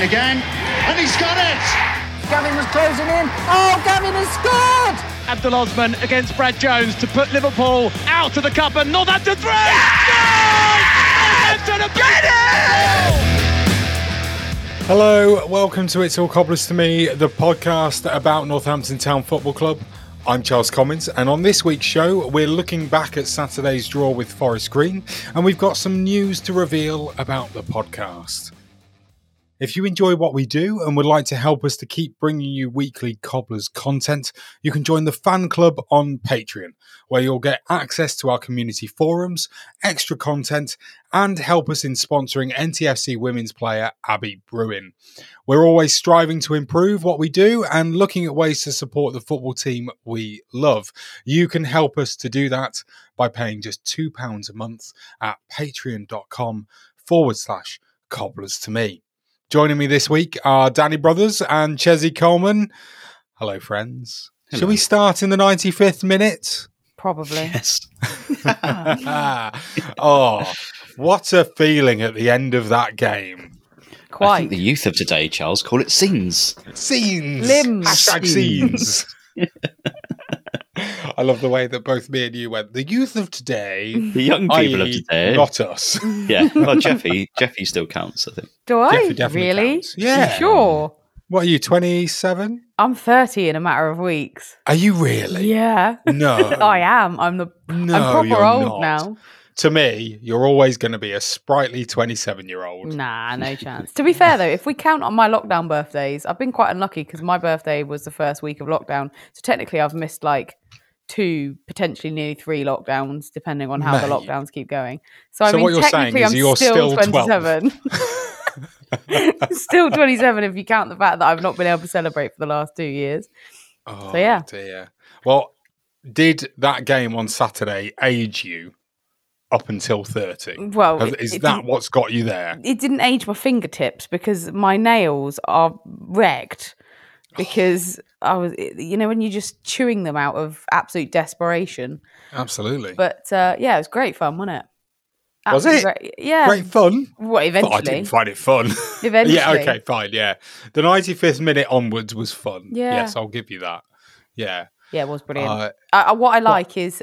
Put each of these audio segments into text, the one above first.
again, and he's got it! Gavin was closing in. Oh, Gavin has scored! Abdul Osman against Brad Jones to put Liverpool out of the cup, and Northampton 3! Hello, welcome to It's All Cobblers to Me, the podcast about Northampton Town Football Club. I'm Charles Commins, and on this week's show, we're looking back at Saturday's draw with Forest Green, and we've got some news to reveal about the podcast. If you enjoy what we do and would like to help us to keep bringing you weekly Cobblers content, you can join the fan club on Patreon, where you'll get access to our community forums, extra content, and help us in sponsoring NTFC women's player Abby Bruin. We're always striving to improve what we do and looking at ways to support the football team we love. You can help us to do that by paying just £2 a month at patreon.com/cobblers to me. Joining me this week are Danny Brothers and Chesy Coleman. Hello, friends. Hello. Shall we start in the 95th minute? Probably. Yes. Oh, what a feeling at the end of that game. I Quite. think the youth of today, Charles, call it scenes. Scenes. Limbs. Hashtag scenes. I love the way that both me and you went, the youth of today. The young people of i.e. today. Not us. Yeah. Well, Jeffy still counts, I think. Do I? Jeffy definitely really? counts. Yeah. You sure? What are you, 27? I'm 30 in a matter of weeks. Are you really? Yeah. No. I am. I'm proper you're old not. now. To me, you're always going to be a sprightly 27-year-old. Nah, no chance. To be fair, though, if we count on my lockdown birthdays, I've been quite unlucky because my birthday was the first week of lockdown. So technically, I've missed like 2, potentially nearly 3 lockdowns, depending on how the Mate. lockdowns keep going. So I So mean, what you're saying technically, is I'm you're still still 12. 27. Still 27 if you count the fact that I've not been able to celebrate for the last 2 years. Oh, So, yeah. dear. Well, did that game on Saturday age you up until 30? Well, Is that what's got you there? it didn't age my fingertips because my nails are wrecked because I was, when you're just chewing them out of absolute desperation. Absolutely. But yeah, it was great fun, wasn't it? Was Absolutely it? Great. Yeah. Great fun? Well, I eventually. didn't find it fun. Eventually. Yeah, okay, fine, yeah. The 95th minute onwards was fun. Yeah. Yes, I'll give you that. Yeah. Yeah, it was brilliant. Uh, What I like is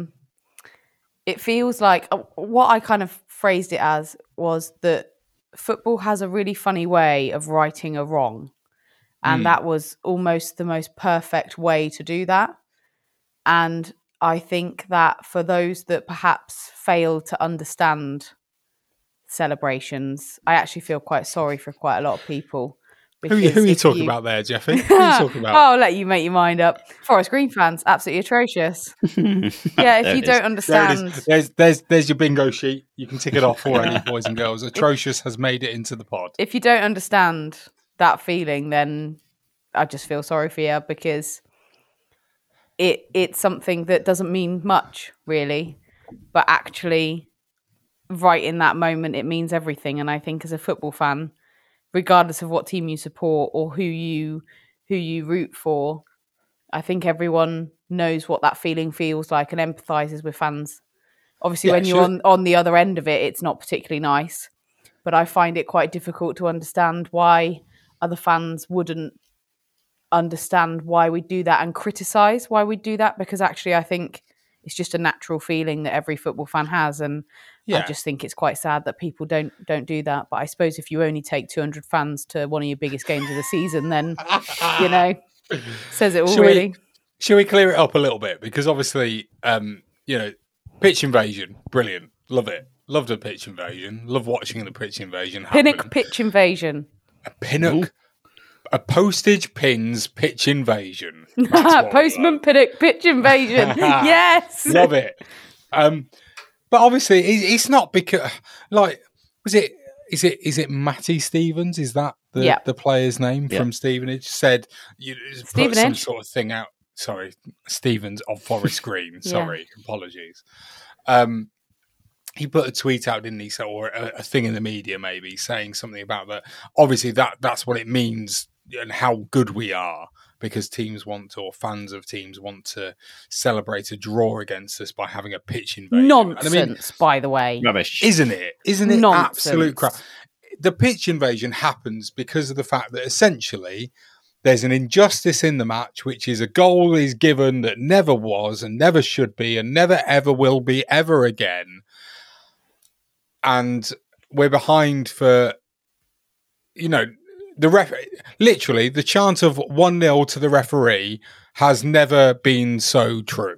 it feels like what I kind of phrased it as was that football has a really funny way of righting a wrong. And that was almost the most perfect way to do that. And I think that for those that perhaps fail to understand celebrations, I actually feel quite sorry for quite a lot of people. who are you talking about there, Jeffy? Who are you talking about? I'll let you make your mind up. Forest Green fans, absolutely atrocious. Yeah, if you don't understand. There it is. There's your bingo sheet. You can tick it off already, boys and girls. Atrocious has made it into the pod. If you don't understand that feeling, then I just feel sorry for you because it's something that doesn't mean much, really. But actually, right in that moment, it means everything. And I think as a football fan, regardless of what team you support or who you root for, I think everyone knows what that feeling feels like and empathises with fans. Obviously, Yeah, when you're sure. on the other end of it, it's not particularly nice. But I find it quite difficult to understand why other fans wouldn't understand why we do that and criticise why we do that, because actually I think it's just a natural feeling that every football fan has, and I Yeah. just think it's quite sad that people don't do that. But I suppose if you only take 200 fans to one of your biggest games of the season, then says it all, really. Should we clear it up a little bit? Because obviously, pitch invasion, brilliant, love it, loved a pitch invasion, love watching the pitch invasion happen. Pinnock pitch invasion. A pinnock, a postage pins pitch invasion. That's what we Postman love. Pinnock pitch invasion. Yes. Love it. But obviously, it's not because is it Matty Stevens? Is that the player's name from Stevenage? Said you put some Stevenage? sort of thing out. Sorry, Stevens of Forest Green. Sorry, apologies. He put a tweet out, didn't he? So, or a thing in the media, maybe saying something about that. Obviously, that's what it means and how good we are, because teams want to, or fans of teams want to celebrate a draw against us by having a pitch invasion. Nonsense, And I mean, by the way. Rubbish. isn't it? Isn't it Nonsense. absolute crap? the pitch invasion happens because of the fact that essentially there's an injustice in the match, which is a goal is given that never was and never should be and never ever will be ever again. And we're behind for, literally the chant of 1-0 to the referee has never been so true.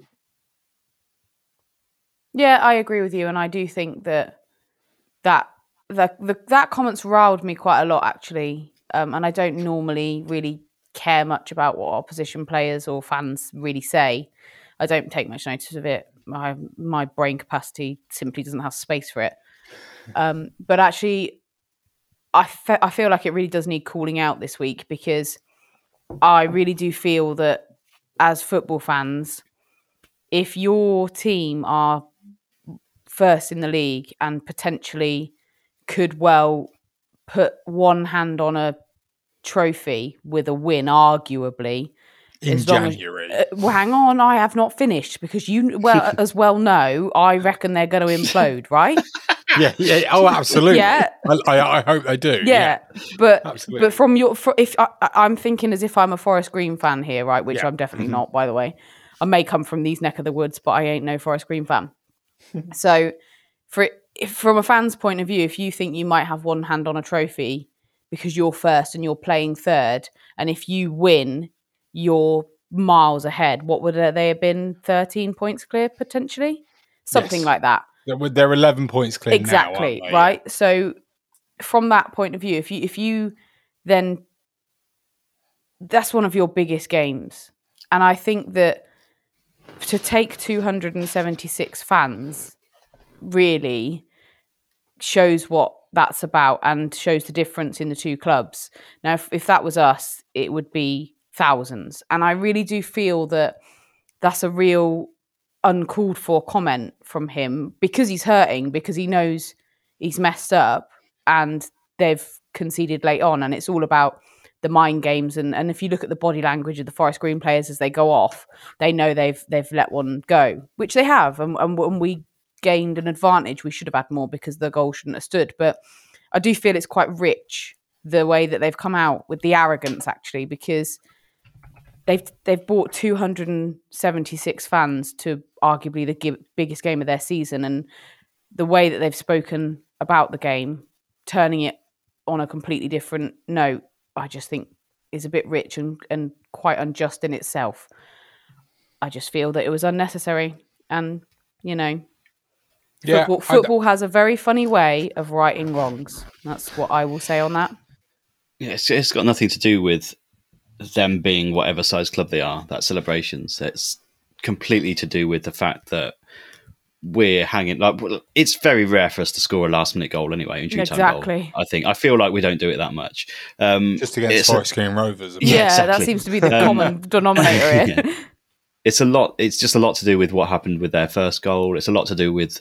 Yeah, I agree with you, and I do think that comment's riled me quite a lot, actually. And I don't normally really care much about what opposition players or fans really say. I don't take much notice of it. My brain capacity simply doesn't have space for it. But actually, I feel like it really does need calling out this week, because I really do feel that as football fans, if your team are first in the league and potentially could well put one hand on a trophy with a win, arguably, in January. Hang on, I have not finished, because you as well know, I reckon they're going to implode, right? Yeah. Oh, absolutely. Yeah. I hope they do. Yeah. But absolutely. But from if I'm thinking as if I'm a Forest Green fan here, right? Which I'm definitely not, by the way. I may come from these neck of the woods, but I ain't no Forest Green fan. So, from a fan's point of view, if you think you might have one hand on a trophy because you're first and you're playing third, and if you win, you're miles ahead. What would they have been? 13 points clear potentially, something like that. They're 11 points clear exactly, now, aren't they? Right? So, from that point of view, if you then, that's one of your biggest games, and I think that to take 276 fans really shows what that's about and shows the difference in the two clubs. Now, if that was us, it would be thousands. And I really do feel that that's a real uncalled for comment from him, because he's hurting, because he knows he's messed up and they've conceded late on. And it's all about the mind games, and if you look at the body language of the Forest Green players as they go off, they know they've let one go, which they have, and we gained an advantage. We should have had more because the goal shouldn't have stood. But I do feel it's quite rich the way that they've come out with the arrogance, actually, because they've brought 276 fans to arguably the biggest game of their season, and the way that they've spoken about the game, turning it on a completely different note, I just think is a bit rich and quite unjust in itself. I just feel that it was unnecessary. And, football has a very funny way of righting wrongs. That's what I will say on that. Yeah, it's got nothing to do with them being whatever size club they are, that celebrations. It's completely to do with the fact that we're hanging, it's very rare for us to score a last-minute goal anyway, in two-time goal. I feel like we don't do it that much. Just against Forest Green Rovers. Yeah, exactly. That seems to be the common denominator here. Yeah. It's just a lot to do with what happened with their first goal. It's a lot to do with,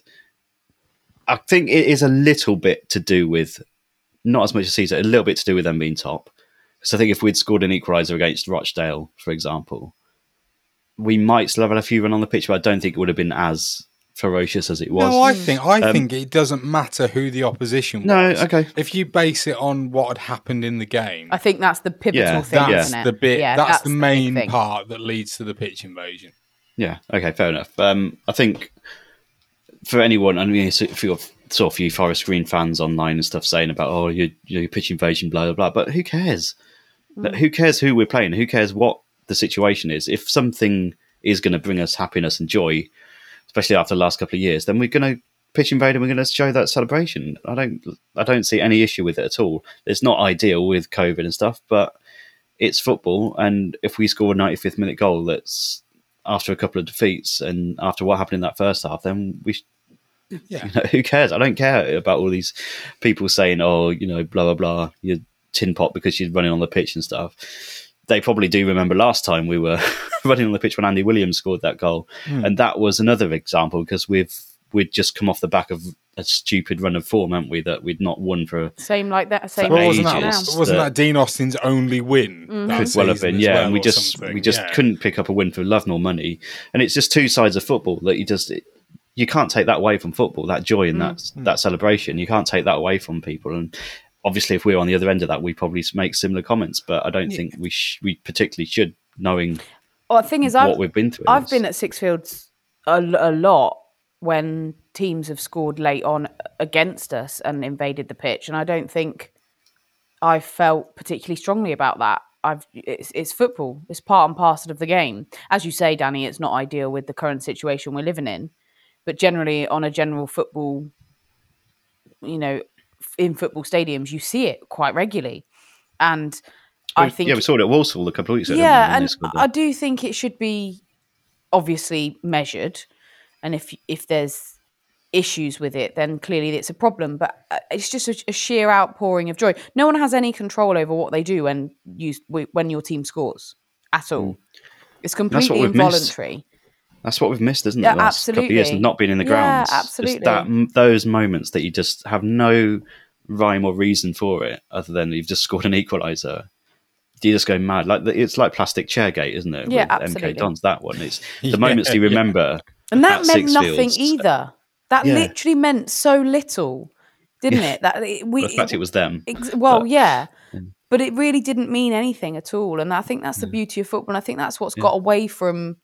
I think it is a little bit to do with, not as much as Caesar, a little bit to do with them being top. Because I think if we'd scored an equaliser against Rochdale, for example, we might still have had a few run on the pitch, but I don't think it would have been as ferocious as it was. No, I think it doesn't matter who the opposition was. No, okay. If you base it on what had happened in the game, I think that's the pivotal thing, that's isn't it? the bit. Yeah, that's the main thing. part that leads to the pitch invasion. Yeah. Okay. Fair enough. I think for anyone, I mean, if you're sort of a few Forest Green fans online and stuff saying about your pitch invasion, blah blah blah, but who cares? Who cares who we're playing? Who cares what the situation is? If something is going to bring us happiness and joy, especially after the last couple of years, then we're going to pitch invade and we're going to show that celebration. I don't see any issue with it at all. It's not ideal with COVID and stuff, but it's football. And if we score a 95th minute goal that's after a couple of defeats and after what happened in that first half, then who cares? I don't care about all these people saying, blah, blah, blah, you're tin pot because you're running on the pitch and stuff. They probably do remember last time we were running on the pitch when Andy Williams scored that goal. And that was another example, because we'd just come off the back of a stupid run of form, haven't we, that we'd not won for same like that. Wasn't that Dean Austin's only win? Could well have been, yeah. And we just couldn't pick up a win for love nor money. And it's just two sides of football that you can't take that away from football, that joy and that celebration. You can't take that away from people. And obviously, if we're on the other end of that, we probably make similar comments. But I don't think we particularly should, knowing Well, the thing is, what we've been through. I've been at Sixfields a lot when teams have scored late on against us and invaded the pitch, and I don't think I felt particularly strongly about that. It's football. It's part and parcel of the game. As you say, Danny, it's not ideal with the current situation we're living in, but generally on a general football, in football stadiums, you see it quite regularly. And I think... Yeah, we saw it at Walsall a couple of weeks ago. Yeah, and I do think it should be obviously measured. And if there's issues with it, then clearly it's a problem. But it's just a sheer outpouring of joy. No one has any control over what they do when your team scores at all. It's completely involuntary. That's what we've missed, isn't it? The last couple of years, not being in the grounds. Yeah, absolutely. Just those moments that you just have no rhyme or reason for it, other than you've just scored an equaliser. You just go mad. It's like plastic chairgate, isn't it? Yeah, with absolutely. MK Dons, that one. It's the moments you remember. And that meant nothing either. That literally meant so little, didn't it? The fact it was them. But it really didn't mean anything at all. And I think that's the beauty of football. And I think that's what's got away from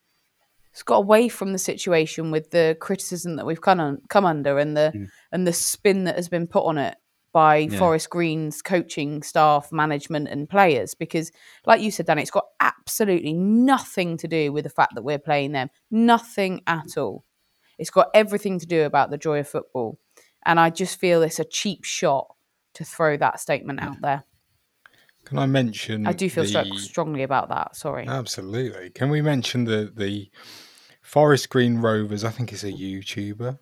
the situation with the criticism that we've come under and the spin that has been put on it by Forest Green's coaching staff, management and players. Because like you said, Danny, it's got absolutely nothing to do with the fact that we're playing them. Nothing at all. It's got everything to do about the joy of football. And I just feel it's a cheap shot to throw that statement out there. Can I mention... I do feel strongly about that, sorry. Absolutely. Can we mention the Forest Green Rovers, I think it's a YouTuber,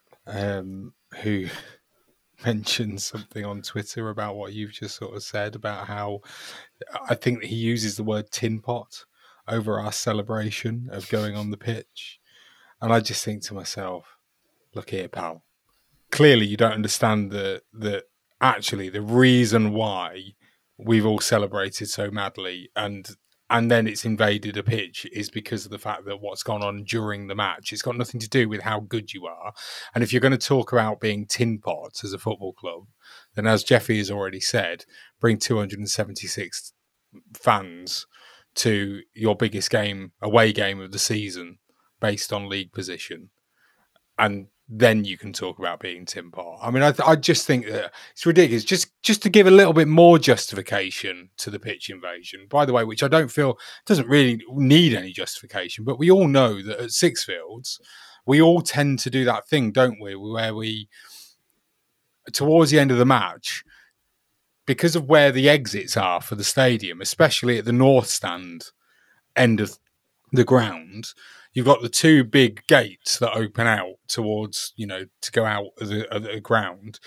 who mentioned something on Twitter about what you've just sort of said, about how I think he uses the word tin pot over our celebration of going on the pitch. And I just think to myself, look here, pal. Clearly you don't understand that actually the reason why we've all celebrated so madly and then it's invaded a pitch is because of the fact that what's gone on during the match. It's got nothing to do with how good you are. And if you're going to talk about being tin pots as a football club, then as Jeffy has already said, bring 276 fans to your biggest away game of the season based on league position. And then you can talk about being tin pot. I mean, I just think that it's ridiculous. Just to give a little bit more justification to the pitch invasion, by the way, which I don't feel doesn't really need any justification, but we all know that at Sixfields, we all tend to do that thing, don't we? Where we, towards the end of the match, because of where the exits are for the stadium, especially at the north stand end of the ground, you've got the two big gates that open out towards, to go out of the ground.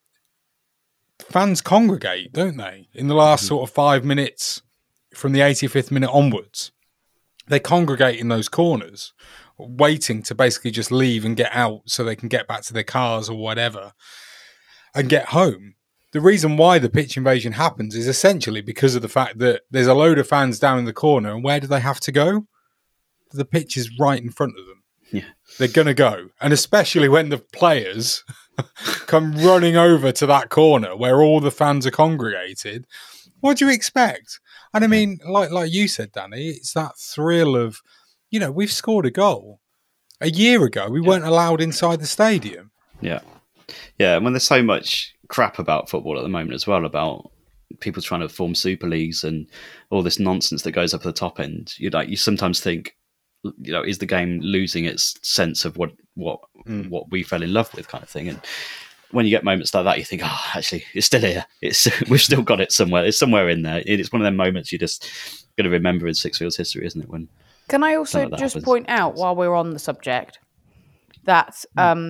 Fans congregate, don't they? In the last sort of 5 minutes from the 85th minute onwards, they congregate in those corners, waiting to basically just leave and get out so they can get back to their cars or whatever and get home. The reason why the pitch invasion happens is essentially because of the fact that there's a load of fans down in the corner, and where do they have to go? The pitch is right in front of them. Yeah. They're going to go. And especially when the players come running over to that corner where all the fans are congregated, what do you expect? And I mean, like you said, Danny, it's that thrill of, we've scored a goal. A year ago, we weren't allowed inside the stadium. Yeah. Yeah, and when there's so much crap about football at the moment as well, about people trying to form super leagues and all this nonsense that goes up at the top end, you sometimes think, is the game losing its sense of what we fell in love with, kind of thing? And when you get moments like that, you think, oh, actually, it's still here. We've still got it somewhere. It's somewhere in there. It's one of them moments you just got to remember in Sixfields history, isn't it? When can I also just point out, while we're on the subject, that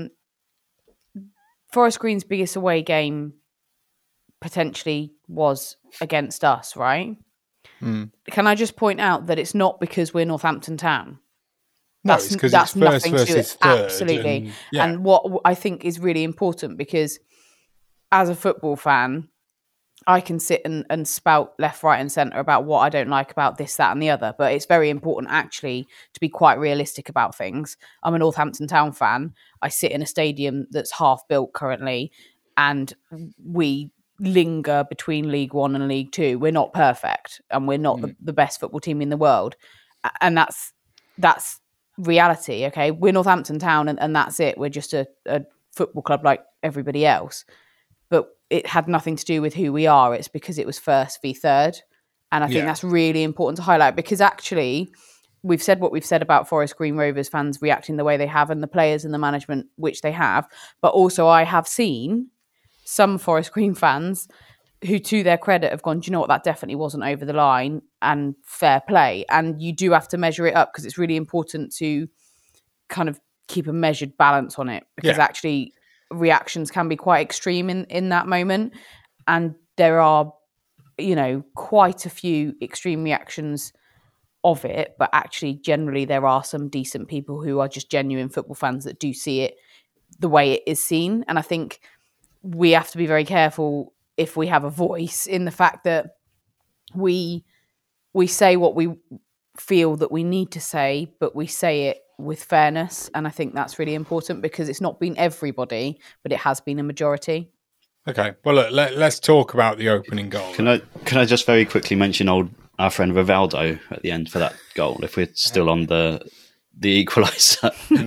Forest Green's biggest away game potentially was against us, right? Can I just point out that it's not because we're Northampton Town? That's because it's first versus third. Absolutely. And what I think is really important, because as a football fan, I can sit and spout left, right and centre about what I don't like about this, that and the other. But it's very important actually to be quite realistic about things. I'm a Northampton Town fan. I sit in a stadium that's half built currently, and we linger between League One and League Two. We're not perfect, and we're not the best football team in the world, and that's reality. Okay, we're Northampton Town, and that's it. We're just a football club like everybody else, but it had nothing to do with who we are. It's because it was first v third, and I think that's really important to highlight, because actually we've said what we've said about Forest Green Rovers fans reacting the way they have, and the players and the management which they have, but also I have seen some Forest Green fans who, to their credit, have gone, do you know what, that definitely wasn't over the line, and fair play. And you do have to measure it up, because it's really important to kind of keep a measured balance on it, because actually reactions can be quite extreme in that moment. And there are, quite a few extreme reactions of it, but actually generally there are some decent people who are just genuine football fans that do see it the way it is seen. And I think we have to be very careful if we have a voice in the fact that we say what we feel that we need to say, but we say it with fairness. And I think that's really important, because it's not been everybody, but it has been a majority. Okay, well, look, let's talk about the opening goal. Can I just very quickly mention our friend Rivaldo at the end for that goal, if we're still on the equaliser?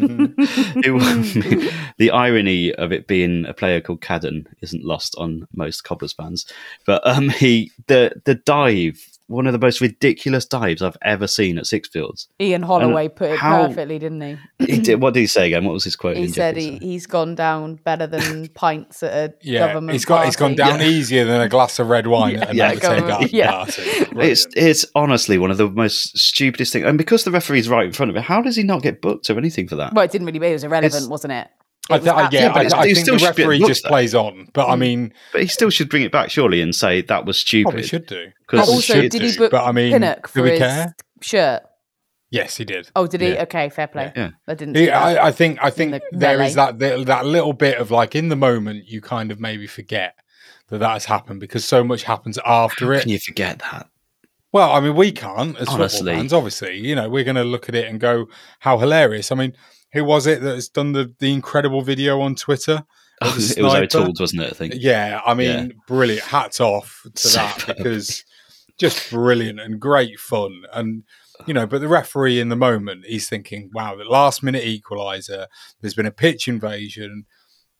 The irony of it being a player called Cadden isn't lost on most Cobblers fans, but the dive, one of the most ridiculous dives I've ever seen at Sixfields. Ian Holloway put it perfectly, didn't he? He did. What did he say again? What was his quote? He said he's gone down better than pints at a government party. He's gone down easier than a glass of red wine at a party. It's honestly one of the most stupidest things. And because the referee's right in front of it, how does he not get booked or anything for that? Well, it didn't really. It was irrelevant, wasn't it? I think the referee just plays on, but I mean, but he still should bring it back, surely, and say that was stupid. Probably should do. Also, did he book Pinnock for his shirt? Yes, he did. Oh, did he? Okay, fair play. Yeah. I didn't. I think there is that little bit of like, in the moment you kind of maybe forget that has happened, because so much happens after it. Can you forget that? Well, I mean, we can't as football fans. Obviously, we're going to look at it and go, "How hilarious!" I mean, who was it that has done the incredible video on Twitter? It was O'Toole, wasn't it? I think. Yeah, I mean, brilliant. Hats off to that, because just brilliant and great fun. And but the referee in the moment, he's thinking, "Wow, the last minute equaliser. There's been a pitch invasion.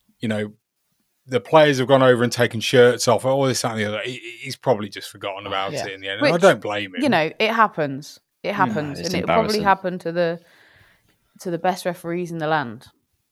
The players have gone over and taken shirts off. All this, that, and the other." He's probably just forgotten about it in the end. And I don't blame him. It happens. It happens, and it'll probably happen to the best referees in the land.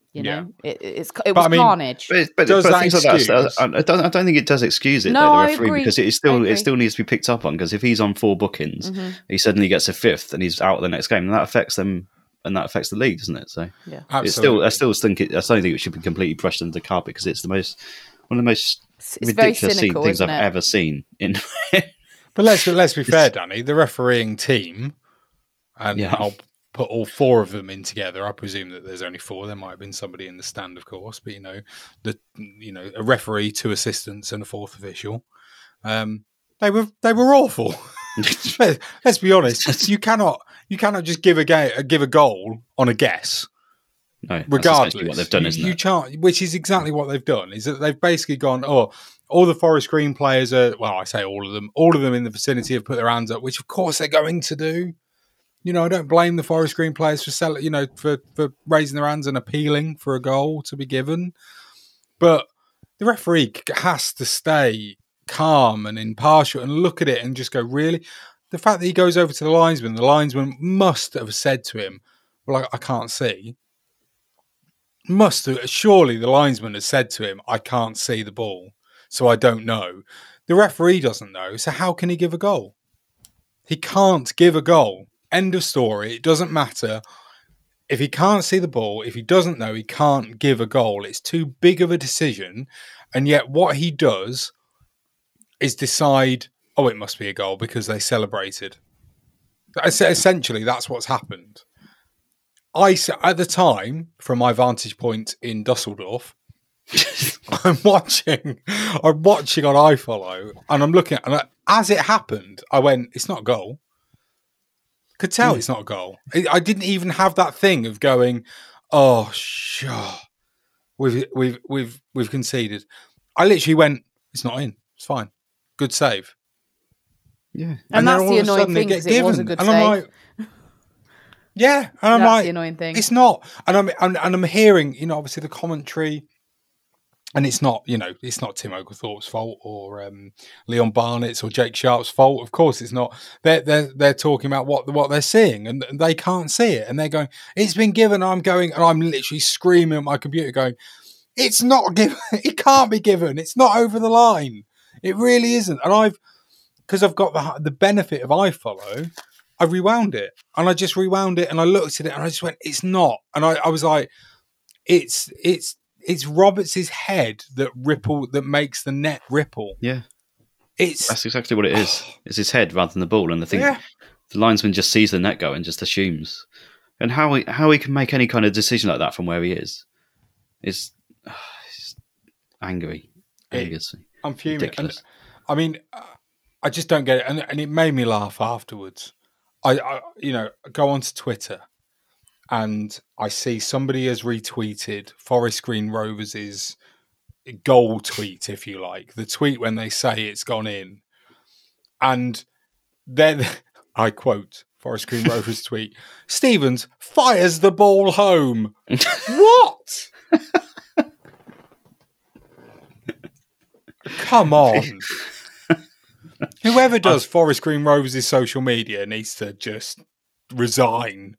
It was carnage. But things like that, I don't think it does excuse it. No, though, the referee, I agree. because it still needs to be picked up on. Because if he's on 4 bookings, he suddenly gets a 5th, and he's out the next game, and that affects them, and that affects the league, doesn't it? So absolutely. I still think I don't think it should be completely brushed under the carpet, because it's one of the most ridiculous things I've ever seen. But let's be fair, Danny. The refereeing team, and I'll put all 4 of them in together. I presume that there's only 4. There might have been somebody in the stand, of course, but a referee, 2 assistants, and a 4th official. They were awful. Let's be honest. You cannot just give a goal on a guess. No, regardless, what they've done, isn't it? Which is exactly what they've done. Is that they've basically gone, all the Forest Green players are. Well, I say all of them in the vicinity have put their hands up, which of course they're going to do. I don't blame the Forest Green players for raising their hands and appealing for a goal to be given. But the referee has to stay calm and impartial and look at it and just go, really? The fact that he goes over to the linesman must have said to him, well, I can't see. Surely the linesman has said to him, I can't see the ball, so I don't know. The referee doesn't know, so how can he give a goal? He can't give a goal. End of story. It doesn't matter. If he can't see the ball, if he doesn't know, he can't give a goal. It's too big of a decision. And yet what he does is decide, it must be a goal because they celebrated. Essentially, that's what's happened. At the time, from my vantage point in Dusseldorf, I'm watching on iFollow, and I'm looking at, and as it happened, I went, it's not a goal. Could tell it's not a goal. I didn't even have that thing of going, oh, sure, we've conceded. I literally went, it's not in. It's fine. Good save. Yeah. And then that's all the of a annoying sudden they thing get because it was a given. good And save. I'm like, yeah, and I'm That's like, the annoying thing. it's not. And I'm hearing, obviously the commentary, and it's not, it's not Tim Oglethorpe's fault or Leon Barnett's or Jake Sharp's fault. Of course, it's not. They're talking about what they're seeing, and they can't see it, and they're going, it's been given. I'm literally screaming at my computer, going, it's not given. It can't be given. It's not over the line. It really isn't. And because I've got the benefit of iFollow, I rewound it, and I just rewound it, and I looked at it, and I just went, it's not. And I was like, it's Roberts' head that makes the net ripple. Yeah. That's That's exactly what it is. It's his head rather than the ball. And I think the linesman just sees the net go and just assumes. And how he can make any kind of decision like that from where he is angry. I'm fuming. Ridiculous. And, I mean, I just don't get it. And it made me laugh afterwards. I go onto Twitter and I see somebody has retweeted Forest Green Rovers' goal tweet, if you like, the tweet when they say it's gone in. And then I quote Forest Green Rovers tweet, Stevens fires the ball home. What? Come on. Whoever does Forest Green Rovers' social media needs to just resign.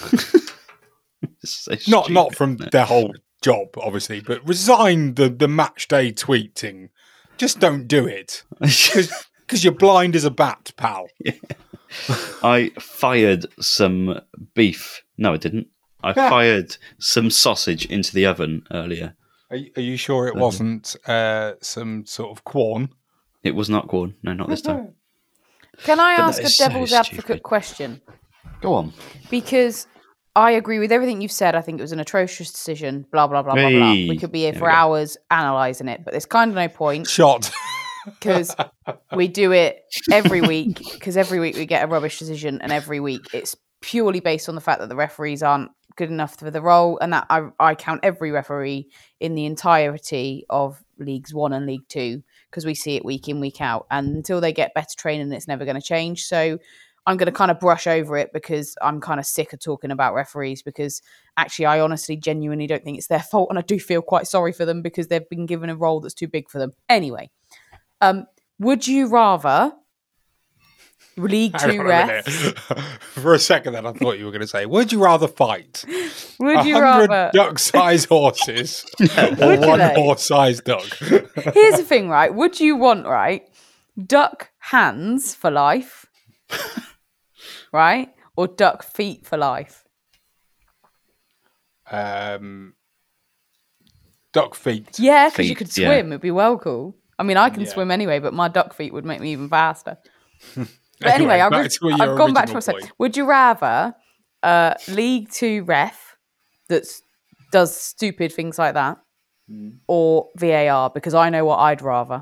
So Not from their whole job, obviously, but resign the match day tweeting. Just don't do it. Because you're blind as a bat, pal. Yeah. I fired some beef. No, I didn't. I fired some sausage into the oven earlier. Are you sure it wasn't some sort of Quorn? It was not corn. No, not this time. Can I But ask that a is so devil's advocate stupid. question? Go on. Because I agree with everything you've said. I think it was an atrocious decision, blah, blah, blah, blah, blah. Hey. We could be here There for we go. hours analysing it, but there's kind of no point Shot. because we do it every week because every week we get a rubbish decision and every week it's purely based on the fact that the referees aren't good enough for the role, and that I count every referee in the entirety of Leagues 1 and League 2 because we see it week in, week out, and until they get better training it's never going to change. So I'm going to kind of brush over it because I'm kind of sick of talking about referees, because actually I honestly genuinely don't think it's their fault, and I do feel quite sorry for them because they've been given a role that's too big for them. Anyway, would you rather League 2 ref? For a second then I thought you were going to say, would you rather fight Would you 100 rather? duck-sized horses or Would you one though? horse-sized duck? Here's the thing, right? Would you want, right, duck hands for life, right, or duck feet for life? Duck feet. Yeah, because you Feet, could yeah. swim. It'd be well cool. I mean, I can Yeah. swim anyway, but my duck feet would make me even faster. But anyway, Anyway, back to your I've gone back to original myself. point. Would you rather League 2 ref that does stupid things like that, or VAR? Because I know what I'd rather.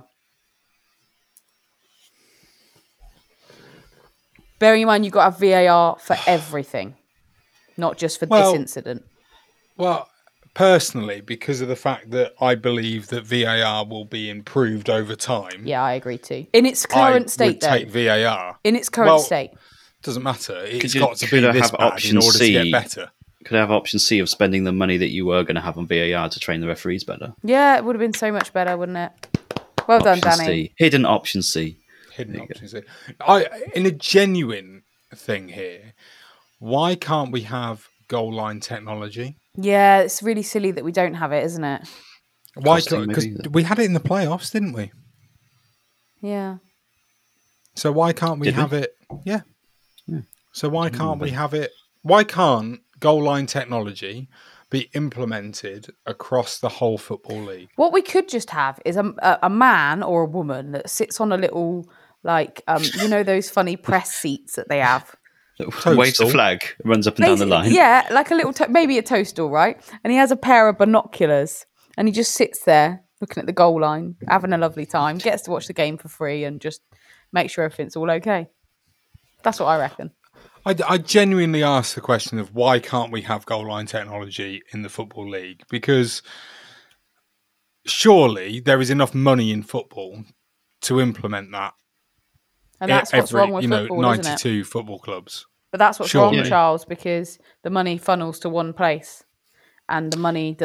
Bearing in mind, you've got to have VAR for everything, not just for Well, this incident. Well, personally, because of the fact that I believe that VAR will be improved over time, Yeah, I agree too. In its I current state, would though. take VAR. In its current Well, state. Doesn't matter. It's you- got to be could I this have bad option in order to C? get better. Could I have option C of spending the money that you were going to have on VAR to train the referees better? Yeah, it would have been so much better, wouldn't it? Well done, Option Danny. C. Hidden option C. Hidden options. In a genuine thing here, why can't we have goal line technology? Yeah, it's really silly that we don't have it, isn't it? Why? Costing Because maybe. we had it in the playoffs, didn't we? Yeah. So why can't we Did we? have it? Yeah. So why can't we have it? Why can't goal line technology be implemented across the whole football league? What we could just have is a man or a woman that sits on a little, like, those funny press seats that they have. Waves a flag, runs up and down the line. Yeah, like a little, maybe a toadstool, right? And he has a pair of binoculars and he just sits there looking at the goal line, having a lovely time, gets to watch the game for free and just make sure everything's all okay. That's what I reckon. I genuinely ask the question of why can't we have goal line technology in the Football League? Because surely there is enough money in football to implement that. And that's what's wrong with football, 92 isn't it? football clubs. But that's what's Sure. wrong, Yeah. Charles, because the money funnels to one place, and the money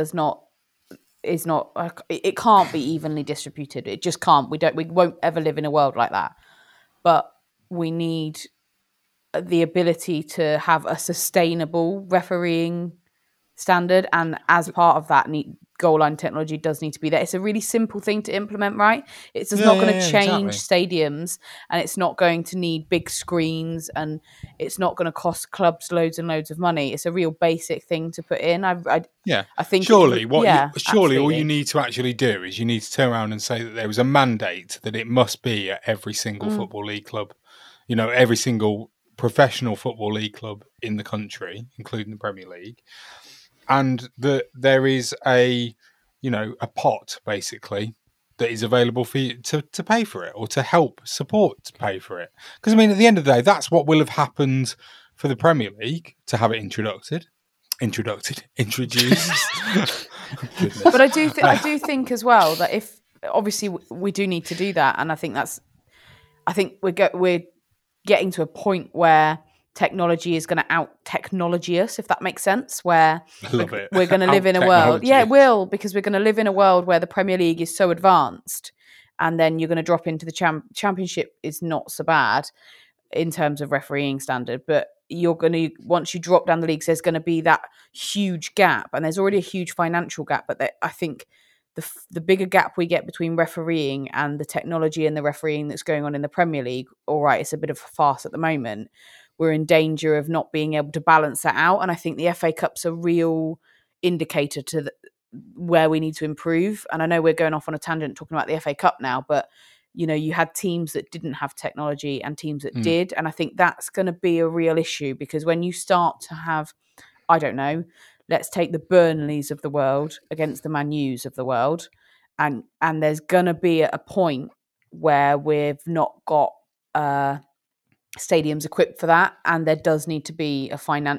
it can't be evenly distributed. It just can't. We won't ever live in a world like that. But we need the ability to have a sustainable refereeing standard, and as part of that, goal line technology does need to be there. It's a really simple thing to implement, right? It's just not going to change stadiums, and it's not going to need big screens, and it's not going to cost clubs loads and loads of money. It's a real basic thing to put in. I think surely absolutely. all you need to actually do is you need to turn around and say that there was a mandate that it must be at every single football league club, every single professional football league club in the country, including the Premier League. And that there is a pot basically that is available for you to pay for it, or to help support to pay for it. Because at the end of the day, that's what will have happened for the Premier League to have it introduced. But I do think as well that if obviously we do need to do that, and I think we're getting to a point where technology is going to out-technology us, if that makes sense, where we're going to live in a world... Yeah, it will, because we're going to live in a world where the Premier League is so advanced, and then you're going to drop into the Championship is not so bad in terms of refereeing standard, but you're going to, once you drop down the leagues, there's going to be that huge gap, and there's already a huge financial gap, but I think the bigger gap we get between refereeing and the technology and the refereeing that's going on in the Premier League, all right, it's a bit of a farce at the moment. We're in danger of not being able to balance that out. And I think the FA Cup's a real indicator to where we need to improve. And I know we're going off on a tangent talking about the FA Cup now, but, you had teams that didn't have technology and teams that did. And I think that's going to be a real issue, because when you start to have, I don't know, let's take the Burnleys of the world against the Man U's of the world. And there's going to be a point where we've not got... stadiums equipped for that, and there does need to be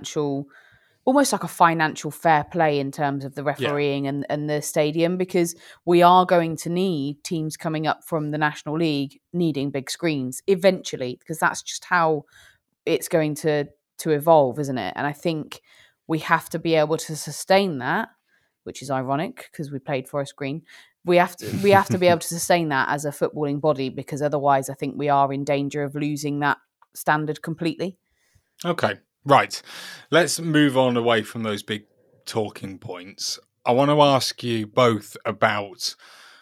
almost like a financial fair play in terms of the refereeing and the stadium, because we are going to need teams coming up from the National League needing big screens eventually, because that's just how it's going to evolve, isn't it? And I think we have to be able to sustain that, which is ironic because we played Forest Green. We have to be able to sustain that as a footballing body, because otherwise I think we are in danger of losing that standard completely. Okay, right. Let's move on away from those big talking points. I want to ask you both about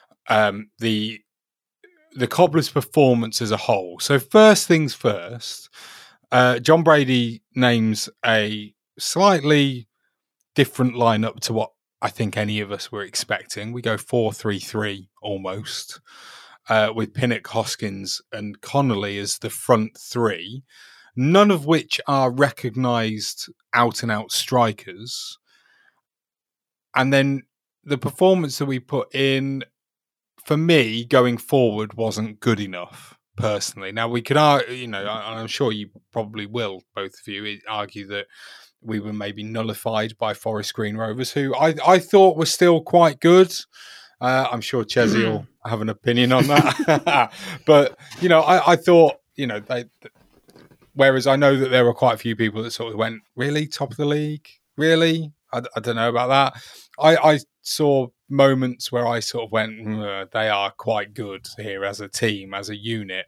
the Cobblers' performance as a whole. So first things first, John Brady names a slightly different lineup to what I think any of us were expecting. We go 4-3-3 almost. With Pinnock, Hoskins and Connolly as the front three, none of which are recognised out-and-out strikers. And then the performance that we put in, for me, going forward, wasn't good enough, personally. Now, we could argue, I'm sure you probably will, both of you, argue that we were maybe nullified by Forest Green Rovers, who I thought were still quite good. I'm sure Chesney will have an opinion on that. But, I thought, whereas I know that there were quite a few people that sort of went, really? Top of the league? Really? I don't know about that. I saw moments where I sort of went, they are quite good here as a team, as a unit.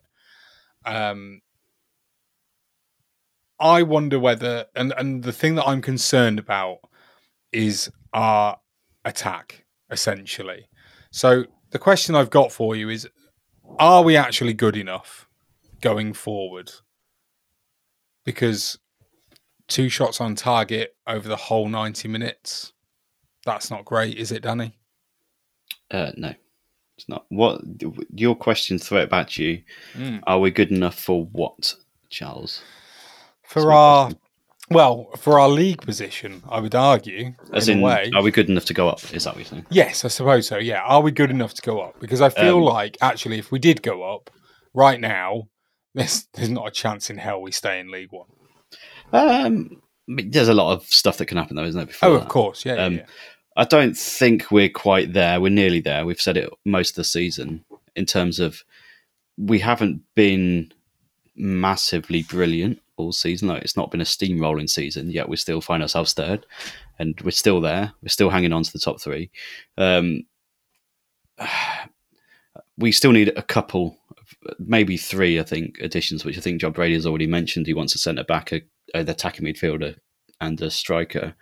I wonder whether, and the thing that I'm concerned about is our attack, essentially. So the question I've got for you is, are we actually good enough going forward? Because 2 shots on target over the whole 90 minutes, that's not great, is it, Danny? No, it's not. What your question, throw it back to you. Are we good enough for what, Charles? For our league position, I would argue. As in a way, are we good enough to go up? Is that what you're saying? Yes, I suppose so. Yeah, are we good enough to go up? Because I feel like actually, if we did go up right now, there's not a chance in hell we stay in League One. There's a lot of stuff that can happen, though, isn't there? Before of course, yeah. I don't think we're quite there. We're nearly there. We've said it most of the season in terms of we haven't been massively brilliant all season. Like, it's not been a steamrolling season, yet we still find ourselves third, and we're still there. We're still hanging on to the top three. We still need a couple, maybe three, I think, additions, which I think John Brady has already mentioned. He wants a centre-back, an attacking midfielder, and a striker,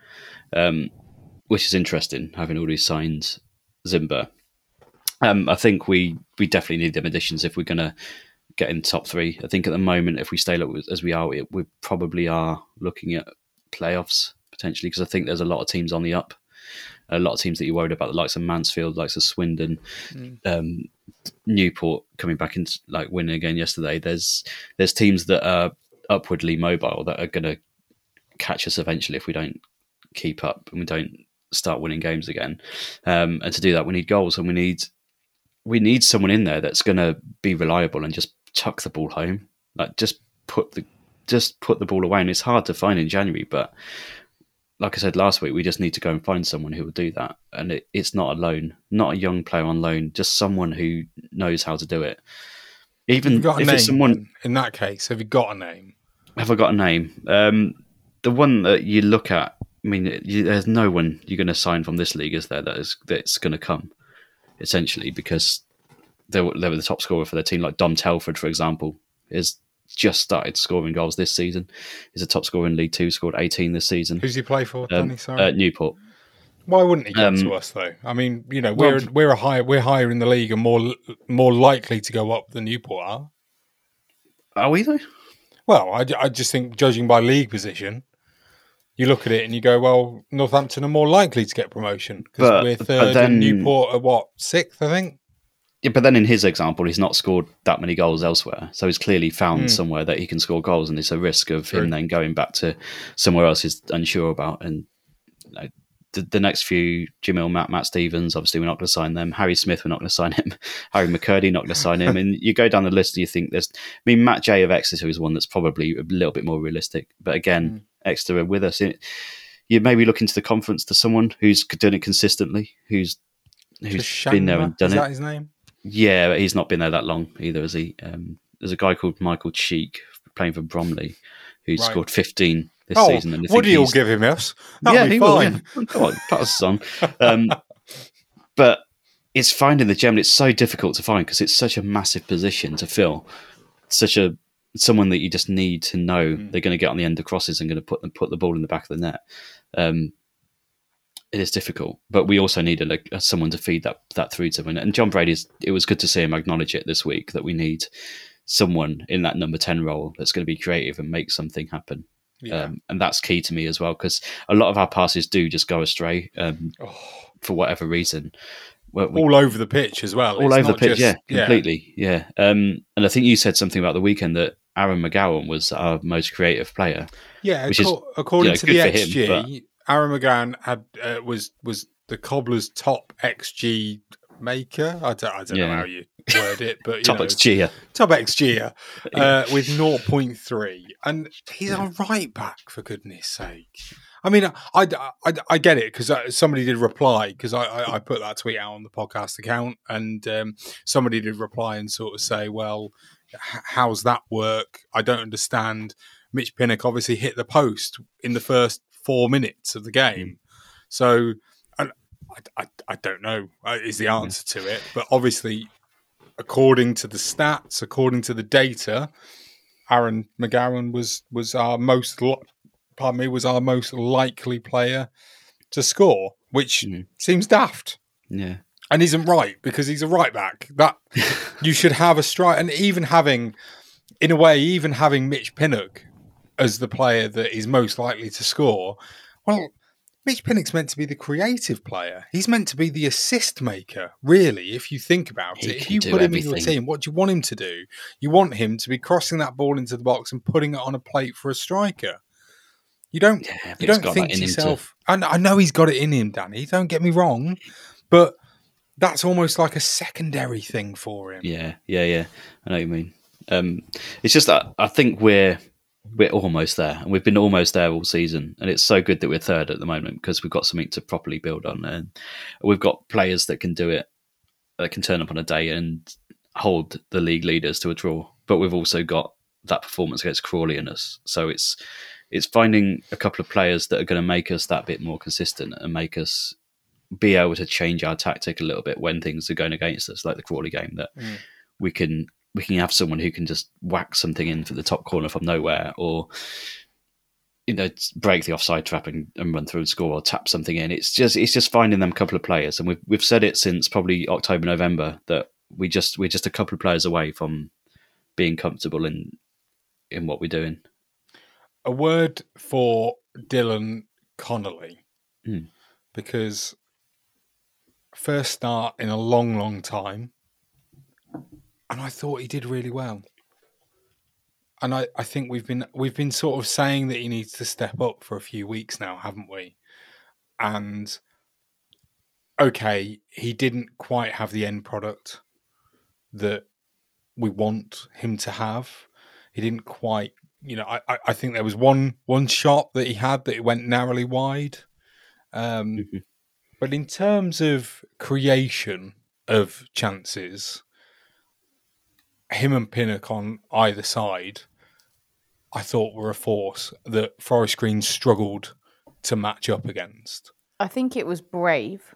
which is interesting, having already signed Zimba. I think we definitely need them additions if we're going to get in top three. I think at the moment, if we stay as we are, we probably are looking at playoffs potentially, because I think there's a lot of teams on the up, a lot of teams that you're worried about, the likes of Mansfield, the likes of Swindon, Newport coming back and like winning again yesterday. There's teams that are upwardly mobile that are going to catch us eventually if we don't keep up and we don't start winning games again. And to do that, we need goals, and we need someone in there that's going to be reliable and just tuck the ball home, like just put the ball away. And it's hard to find in January, but like I said last week, we just need to go and find someone who will do that. And it's not a loan, not a young player on loan, just someone who knows how to do it. Even if it's someone in that case, have you got a name? Have I got a name? The one that you look at, I mean, there's no one you're going to sign from this league, is there, that's going to come, essentially, because they were the top scorer for their team. Like Dom Telford, for example, has just started scoring goals this season. He's a top scorer in League Two, scored 18 this season. Who's he play for, Danny? Sorry, Newport. Why wouldn't he get to us though? I mean, we're higher in the league and more likely to go up than Newport are. Are we though? Well, I just think, judging by league position, you look at it and you go, well, Northampton are more likely to get promotion because we're third and Newport are sixth, I think. Yeah, but then in his example, he's not scored that many goals elsewhere. So he's clearly found somewhere that he can score goals, and it's a risk of him then going back to somewhere else he's unsure about. And the next few, Jamil, Matt Stevens, obviously we're not going to sign them. Harry Smith, we're not going to sign him. Harry McCurdy, not going to sign him. And you go down the list and you think Matt J of Exeter is one that's probably a little bit more realistic. But again, Exeter are with us. You maybe look into the conference to someone who's doing it consistently, who's been there and done it. Is that his name? Yeah, but he's not been there that long either, has he? There's a guy called Michael Cheek playing for Bromley who's scored 15 this season. And Woody will give him us. That'll be fine. Will, yeah. Come on, pass us on. But it's finding the gem. It's so difficult to find because it's such a massive position to fill. Someone that you just need to know they're going to get on the end of crosses and going to put the ball in the back of the net. It is difficult, but we also needed someone to feed that through to him. And John Brady, it was good to see him acknowledge it this week, that we need someone in that number 10 role that's going to be creative and make something happen. Yeah. And that's key to me as well, because a lot of our passes do just go astray for whatever reason. All over the pitch as well. All over the pitch, completely. Yeah. And I think you said something about the weekend that Aaron McGowan was our most creative player. Yeah, according to the XG, Aaron McGowan was the Cobbler's top XG maker. I don't know how you word it, but top XG with 0.3, and he's a right back, for goodness sake. I mean, I get it, because somebody did reply, because I put that tweet out on the podcast account, and somebody did reply and sort of say, well, how's that work? I don't understand. Mitch Pinnock obviously hit the post in the first 4 minutes of the game. So I don't know is the answer to it. But obviously, according to the stats, according to the data, Aaron McGowan was our most likely player to score, which seems daft. Yeah. And isn't right, because he's a right back. That you should have a strike, and even having Mitch Pinnock as the player that is most likely to score. Well, Mitch Pinnock's meant to be the creative player. He's meant to be the assist maker, really, if you think about it. If you put him in your team, what do you want him to do? You want him to be crossing that ball into the box and putting it on a plate for a striker. You don't think to yourself, I know he's got it in him, Danny, don't get me wrong, but that's almost like a secondary thing for him. Yeah. I know what you mean. It's just that I think we're almost there, and we've been almost there all season, and it's so good that we're third at the moment because we've got something to properly build on, and we've got players that can do it, that can turn up on a day, and hold the league leaders to a draw, but we've also got that performance against Crawley in us. So it's finding a couple of players that are going to make us that bit more consistent and make us be able to change our tactic a little bit when things are going against us, like the Crawley game, that we can have someone who can just whack something in for the top corner from nowhere, or break the offside trap and run through and score, or tap something in. It's just finding them couple of players, and we've said it since probably October, November, that we're just a couple of players away from being comfortable in what we're doing. A word for Dylan Connolly, because first start in a long, long time, and I thought he did really well. And I think we've been sort of saying that he needs to step up for a few weeks now, haven't we? And okay, he didn't quite have the end product that we want him to have. He didn't quite, I think there was one shot that he had that it went narrowly wide. But in terms of creation of chances, him and Pinnock on either side, I thought were a force that Forest Green struggled to match up against. I think it was brave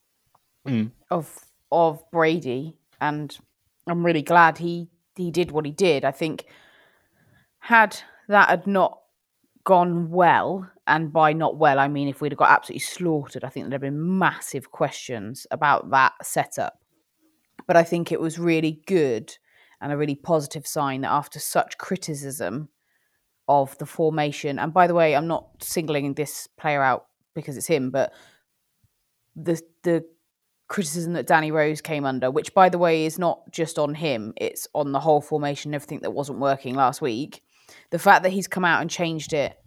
of Brady, and I'm really glad he did what he did. I think had that not gone well, and by not well, I mean if we'd have got absolutely slaughtered, I think there'd have been massive questions about that setup. But I think it was really good and a really positive sign that after such criticism of the formation, and by the way, I'm not singling this player out because it's him, but the criticism that Danny Rose came under, which by the way is not just on him, it's on the whole formation, everything that wasn't working last week. The fact that he's come out and changed it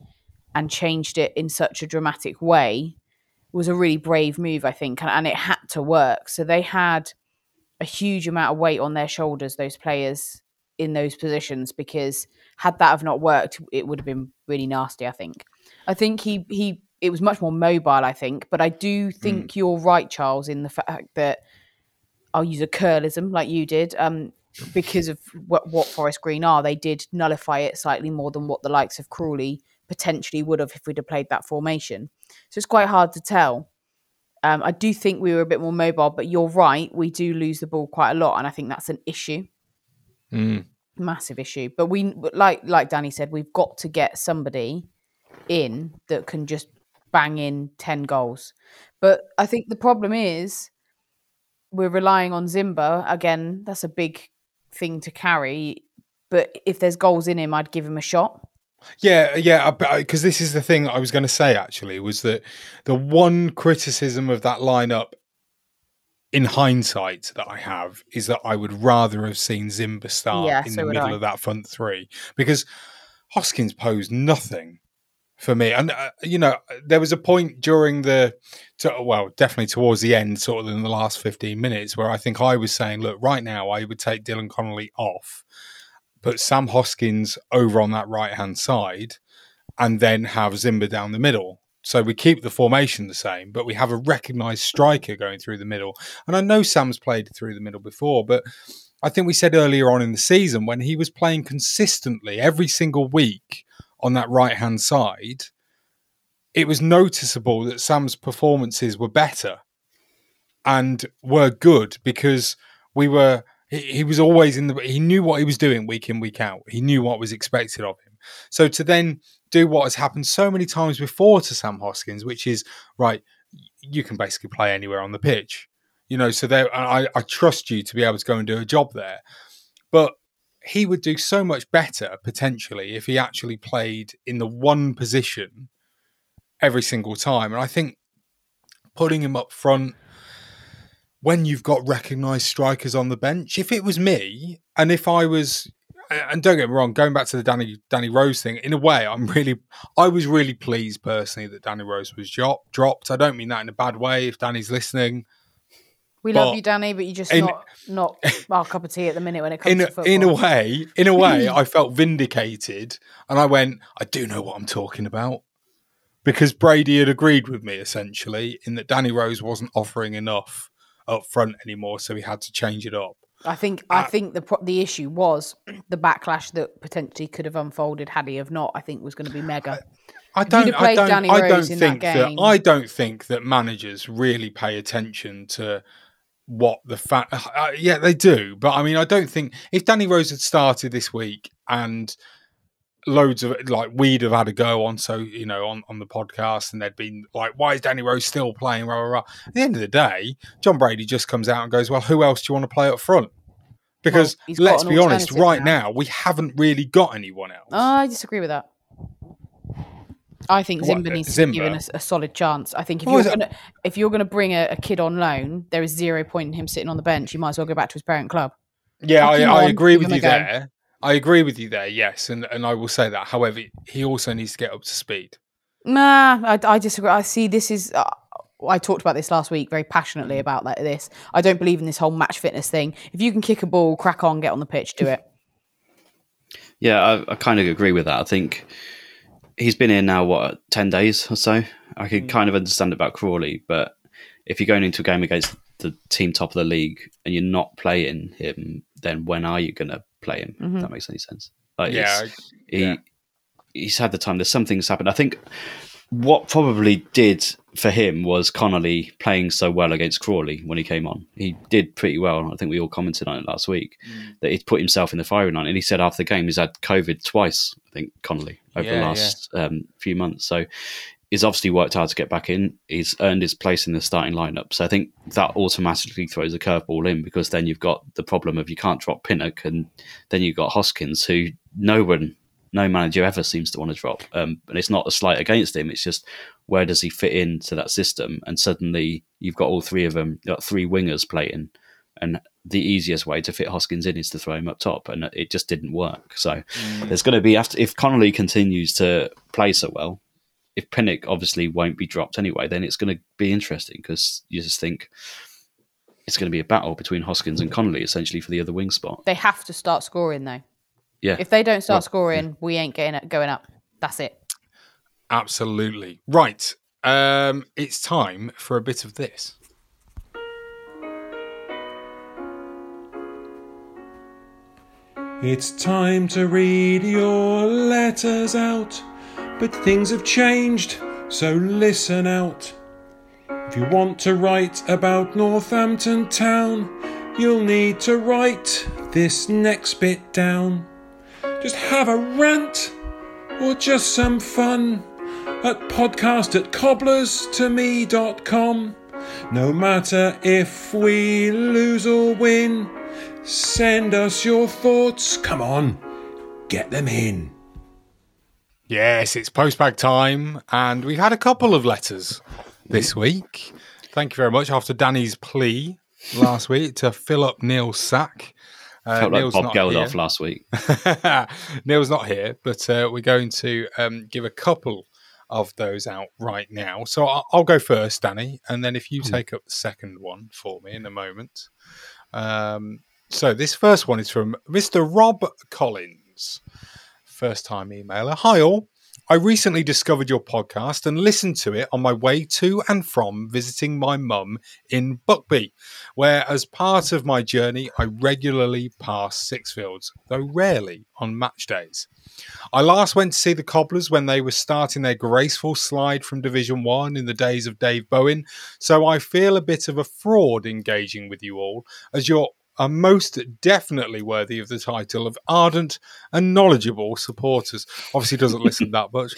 in such a dramatic way was a really brave move, I think, and it had to work. So they had a huge amount of weight on their shoulders, those players in those positions, because had that have not worked, it would have been really nasty, I think. I think it was much more mobile, I think, but I do think you're right, Charles, in the fact that I'll use a curlism like you did, because of what Forest Green are. They did nullify it slightly more than what the likes of Crawley potentially would have if we'd have played that formation. So it's quite hard to tell. I do think we were a bit more mobile, but you're right, we do lose the ball quite a lot, and I think that's an issue. Massive issue. But we, like Danny said, we've got to get somebody in that can just bang in 10 goals. But I think the problem is we're relying on Zimba. Again, that's a big thing to carry. But if there's goals in him, I'd give him a shot. Yeah, because this is the thing I was going to say, actually, was that the one criticism of that lineup in hindsight that I have is that I would rather have seen Zimba start in the middle of that front three, because Hoskins posed nothing for me. And, there was a point during definitely towards the end, sort of in the last 15 minutes, where I think I was saying, look, right now I would take Dylan Connolly off, put Sam Hoskins over on that right-hand side, and then have Zimba down the middle. So we keep the formation the same, but we have a recognised striker going through the middle. And I know Sam's played through the middle before, but I think we said earlier on in the season, when he was playing consistently every single week on that right-hand side, it was noticeable that Sam's performances were better and were good, because he was always he knew what he was doing week in, week out. He knew what was expected of him. So to then do what has happened so many times before to Sam Hoskins, which is, right, you can basically play anywhere on the pitch. So I trust you to be able to go and do a job there. But he would do so much better, potentially, if he actually played in the one position every single time. And I think putting him up front when you've got recognised strikers on the bench, if it was me, and if I was... And don't get me wrong, going back to the Danny Rose thing, in a way, I was really pleased personally that Danny Rose was dropped. I don't mean that in a bad way, if Danny's listening. We love you, Danny, but you're just not our cup of tea at the minute when it comes to football. In a way, I felt vindicated, and I went, I do know what I'm talking about. Because Brady had agreed with me, essentially, in that Danny Rose wasn't offering enough up front anymore, so he had to change it up. I think the issue was the backlash that potentially could have unfolded had he have not. I think was going to be mega. I don't think that managers really pay attention to what the fact. Yeah, they do, but I mean, I don't think if Danny Rose had started this week and loads of we'd have had a go on, so on the podcast, and they'd been like, "Why is Danny Rose still playing?" Rah, rah, rah. At the end of the day, John Brady just comes out and goes, "Well, who else do you want to play up front?" Because let's be honest, right now we haven't really got anyone else. I disagree with that. I think Zimba needs to be given a solid chance. I think if you're gonna bring a kid on loan, there is 0 point in him sitting on the bench. You might as well go back to his parent club. Yeah, I agree with you there. I agree with you there, yes, and I will say that. However, he also needs to get up to speed. Nah, I disagree. I see this is... I talked about this last week very passionately about this. I don't believe in this whole match fitness thing. If you can kick a ball, crack on, get on the pitch, do it. Yeah, I kind of agree with that. I think he's been here now, 10 days or so? I could kind of understand about Crawley, but if you're going into a game against the team top of the league and you're not playing him, then when are you going to play him? If that makes any sense. He's had the time. There's some things happened. I think what probably did for him was Connolly playing so well against Crawley when he came on. He did pretty well. I think we all commented on it last week that he'd put himself in the firing line. And he said after the game he's had COVID twice, I think, Connolly, over the last few months. So he's obviously worked hard to get back in. He's earned his place in the starting lineup. So I think that automatically throws a curveball in, because then you've got the problem of you can't drop Pinnock, and then you've got Hoskins, who no manager ever seems to want to drop. And it's not a slight against him. It's just, where does he fit into that system? And suddenly you've got all three of them, you've got three wingers playing. And the easiest way to fit Hoskins in is to throw him up top. And it just didn't work. So there's going to be, if Connolly continues to play so well, if Pinnock obviously won't be dropped anyway, then it's going to be interesting, because you just think it's going to be a battle between Hoskins and Connolly, essentially, for the other wing spot. They have to start scoring, though. Yeah. If they don't start scoring, we ain't going up. That's it. Absolutely. Right. It's time for a bit of this. It's time to read your letters out, but things have changed, so listen out. If you want to write about Northampton Town, you'll need to write this next bit down. Just have a rant or just some fun at podcast@cobblerstome.com. No matter if we lose or win, send us your thoughts. Come on, get them in. Yes, it's postbag time, and we've had a couple of letters this week. Thank you very much. After Danny's plea last week to fill up Neil's sack. Felt Neil's like Bob Geldof last week. Neil's not here, but we're going to give a couple of those out right now. So I'll go first, Danny, and then if you take up the second one for me in a moment. So this first one is from Mr. Rob Collins, first-time emailer. Hi all. I recently discovered your podcast and listened to it on my way to and from visiting my mum in Buckby, where as part of my journey, I regularly pass Sixfields, though rarely on match days. I last went to see the Cobblers when they were starting their graceful slide from Division 1 in the days of Dave Bowen, so I feel a bit of a fraud engaging with you all, as you're are most definitely worthy of the title of ardent and knowledgeable supporters. Obviously doesn't listen that much.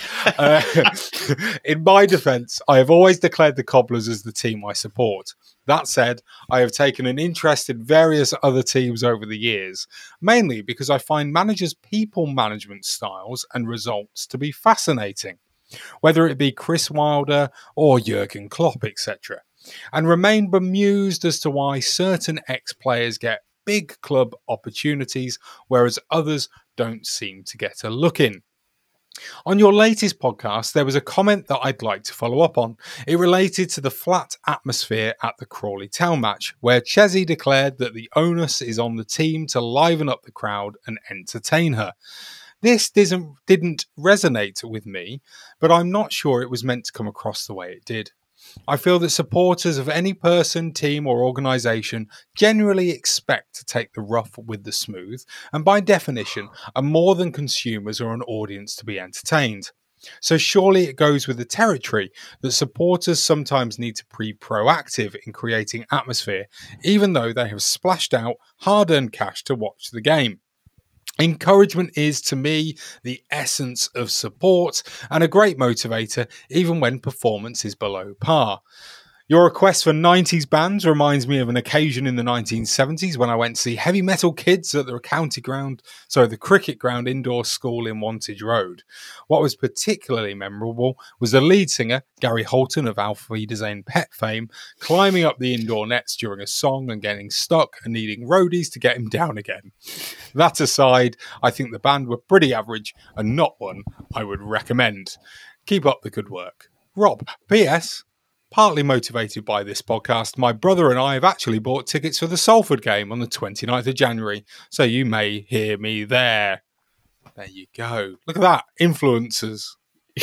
In my defence, I have always declared the Cobblers as the team I support. That said, I have taken an interest in various other teams over the years, mainly because I find managers' people management styles and results to be fascinating, whether it be Chris Wilder or Jurgen Klopp, etc., and remain bemused as to why certain ex-players get big club opportunities, whereas others don't seem to get a look in. On your latest podcast, there was a comment that I'd like to follow up on. It related to the flat atmosphere at the Crawley Town match, where Chesney declared that the onus is on the team to liven up the crowd and entertain her. This didn't resonate with me, but I'm not sure it was meant to come across the way it did. I feel that supporters of any person, team or organisation generally expect to take the rough with the smooth, and by definition are more than consumers or an audience to be entertained. So surely it goes with the territory that supporters sometimes need to be proactive in creating atmosphere, even though they have splashed out hard-earned cash to watch the game. Encouragement is, to me, the essence of support and a great motivator, even when performance is below par. Your request for 90s bands reminds me of an occasion in the 1970s when I went to see Heavy Metal Kids at the cricket ground indoor school in Wantage Road. What was particularly memorable was the lead singer, Gary Holton of Auf Wiedersehen Pet fame, climbing up the indoor nets during a song and getting stuck and needing roadies to get him down again. That aside, I think the band were pretty average and not one I would recommend. Keep up the good work. Rob, P.S. Partly motivated by this podcast, my brother and I have actually bought tickets for the Salford game on the 29th of January, so you may hear me there. There you go. Look at that. Influencers.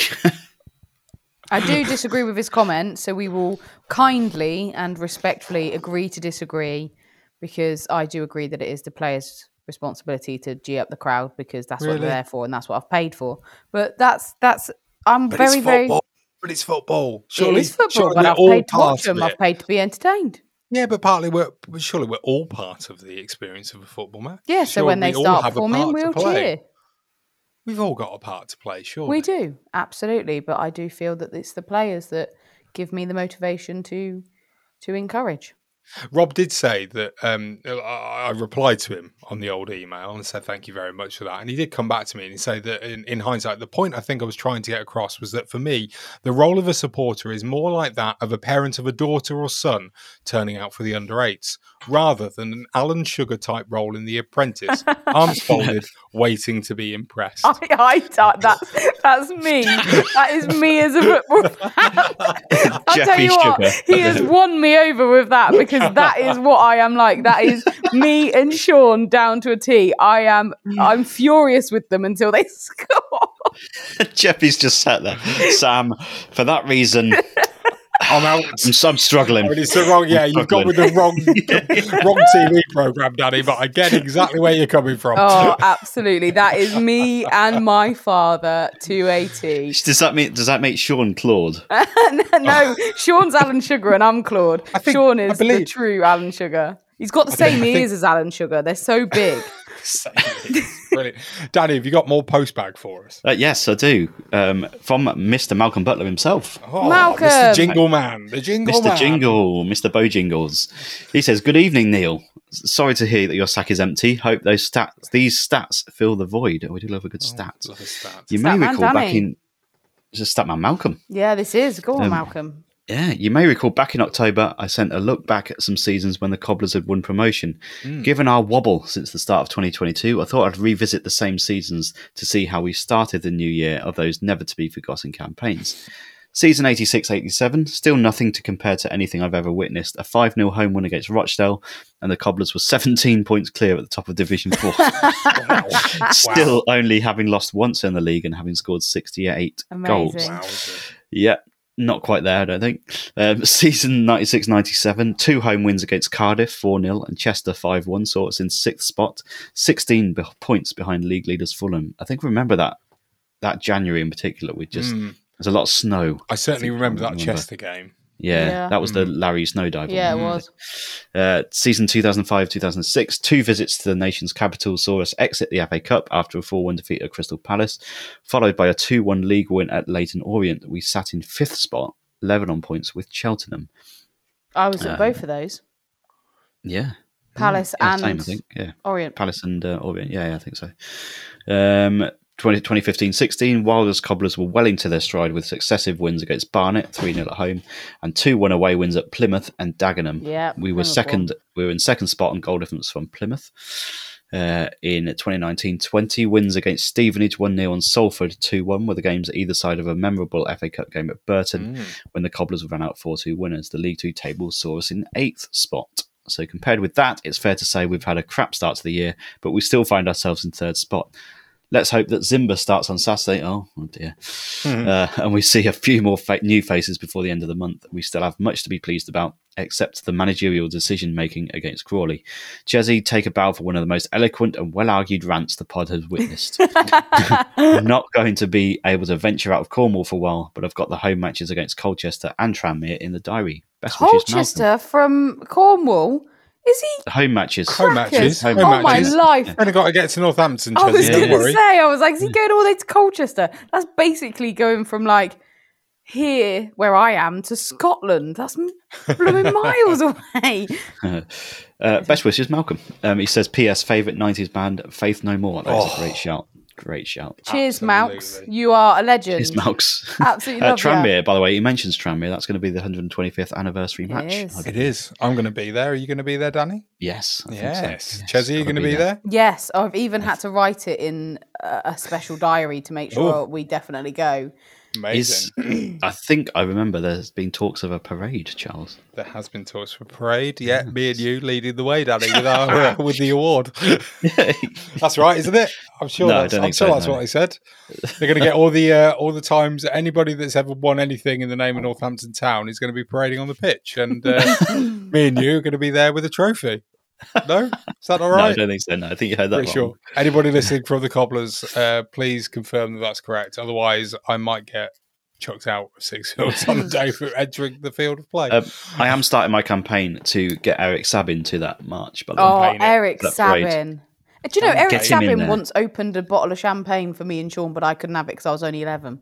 I do disagree with his comment, so we will kindly and respectfully agree to disagree, because I do agree that it is the players' responsibility to G up the crowd, because that's what they're there for and that's what I've paid for. But I'm very, very... But it's football. Surely, it is football, surely but I've all paid to watch part them. of I've it. paid to be entertained. Yeah, but surely we're all part of the experience of a football match. Yeah, so Surely when they we all start have a performing, part we'll to play. cheer. We've all got a part to play, surely. We do, absolutely. But I do feel that it's the players that give me the motivation to encourage. Rob did say that I replied to him on the old email and said thank you very much for that. And he did come back to me and he said that in hindsight, the point I think I was trying to get across was that for me, the role of a supporter is more like that of a parent of a daughter or son turning out for the under-8s, rather than an Alan Sugar type role in The Apprentice, arms folded, waiting to be impressed. That's me. That is me as a football fan. I'll tell you what, he has won me over with that, because that is what I am like. That is me and Sean down to a T. I'm furious with them until they score. Jeffy's just sat there. Sam, for that reason, I'm out. I'm struggling. It's the wrong. Yeah, you've got with the wrong TV program, Danny. But I get exactly where you're coming from. Oh, absolutely. That is me and my father to a T. Does that make Sean Claude? No, Sean's Alan Sugar and I'm Claude. Sean is the true Alan Sugar. He's got the same ears as Alan Sugar. They're so big. Brilliant. Danny, have you got more postbag for us? Yes, I do. From Mr. Malcolm Butler himself. Oh, Malcolm. Mr. Jingle Man. The Jingle Man. Mr. Jingle. Mr. Bojingles. He says, good evening, Neil. Sorry to hear that your sack is empty. Hope these stats fill the void. We do love a good stat. Love a stat. You may Statman recall back Danny. in... It's a Statman Malcolm. Yeah, this is. Go on, Malcolm. Yeah, you may recall back in October, I sent a look back at some seasons when the Cobblers had won promotion. Given our wobble since the start of 2022, I thought I'd revisit the same seasons to see how we started the new year of those never-to-be-forgotten campaigns. Season 86-87, still nothing to compare to anything I've ever witnessed. A 5-0 home win against Rochdale, and the Cobblers were 17 points clear at the top of Division 4. Still only having lost once in the league and having scored 68 goals. Amazing. Yeah. Not quite there, I don't think. Season 96-97, 2 home wins against Cardiff, 4-0, and Chester 5-1, saw us in 6th spot, 16 points behind league leaders Fulham. I think remember that January in particular, there's a lot of snow. I certainly remember that Chester game. Yeah, that was the Larry Snowdive. Yeah, it was. Season 2005-2006, 2 visits to the nation's capital saw us exit the FA Cup after a 4-1 defeat at Crystal Palace, followed by a 2-1 league win at Leyton Orient. We sat in 5th spot, 11 on points with Cheltenham. I was at both of those. Yeah. Palace and same, I think. Yeah. Orient. Palace and Orient. Yeah, I think so. 2015-16, Wilders Cobblers were well into their stride with successive wins against Barnet, 3-0 at home, and 2-1 away wins at Plymouth and Dagenham. Yeah, we were in second spot on goal difference from Plymouth. In 2019-20, wins against Stevenage, 1-0 on Salford, 2-1, were the games at either side of a memorable FA Cup game at Burton, when the Cobblers ran out 4-2 winners. The League Two table saw us in 8th spot. So compared with that, it's fair to say we've had a crap start to the year, but we still find ourselves in 3rd spot. Let's hope that Zimba starts on Saturday. Oh dear. And we see a few more new faces before the end of the month. We still have much to be pleased about, except the managerial decision-making against Crawley. Chesney, take a bow for one of the most eloquent and well-argued rants the pod has witnessed. I'm not going to be able to venture out of Cornwall for a while, but I've got the home matches against Colchester and Tranmere in the diary. Best wishes, Colchester Malcolm. from Cornwall? Is he? The home matches. Home matches. Oh, Home my matches. life. Only got to get to Northampton, I was Chesney, going don't to worry. say, I was like, is he going all the way to Colchester? That's basically going from like here, where I am, to Scotland. That's blooming miles away. Best wishes, Malcolm. He says, P.S. favourite 90s band, Faith No More. That's a great shout. Great shout. Cheers, Absolutely. Malks. You are a legend. Cheers, Malks. Absolutely love Tranmere, by the way, he mentions Tranmere. That's going to be the 125th anniversary match. is. It is. I'm going to be there. Are you going to be there, Danny? Yes. I think so. Yes. Chesney, are you gotta going to be there? Yes, I've even had to write it in a special diary to make sure we definitely go. Amazing. I think I remember there's been talks of a parade, Charles. There has been talks for parade. Yeah, me and you leading the way, Danny, with our with the award. That's right, isn't it? I'm sure. No, I that's, don't I'm think sure so, that's no. what they said. They're going to get all the times that anybody that's ever won anything in the name of Northampton Town is going to be parading on the pitch, and me and you are going to be there with a trophy. No, is that all No, right? I don't think so. No, I think you heard that Pretty wrong. sure. Anybody listening from the Cobblers, please confirm that that's correct. Otherwise, I might get chucked out of Six Fields on the day for entering the field of play. I am starting my campaign to get Eric Sabin to that march. By the Oh, way. Campaign it. Eric That parade. Sabin. Do you know, Eric Get him in Sabin there. once opened a bottle of champagne for me and Sean, but I couldn't have it because I was only 11.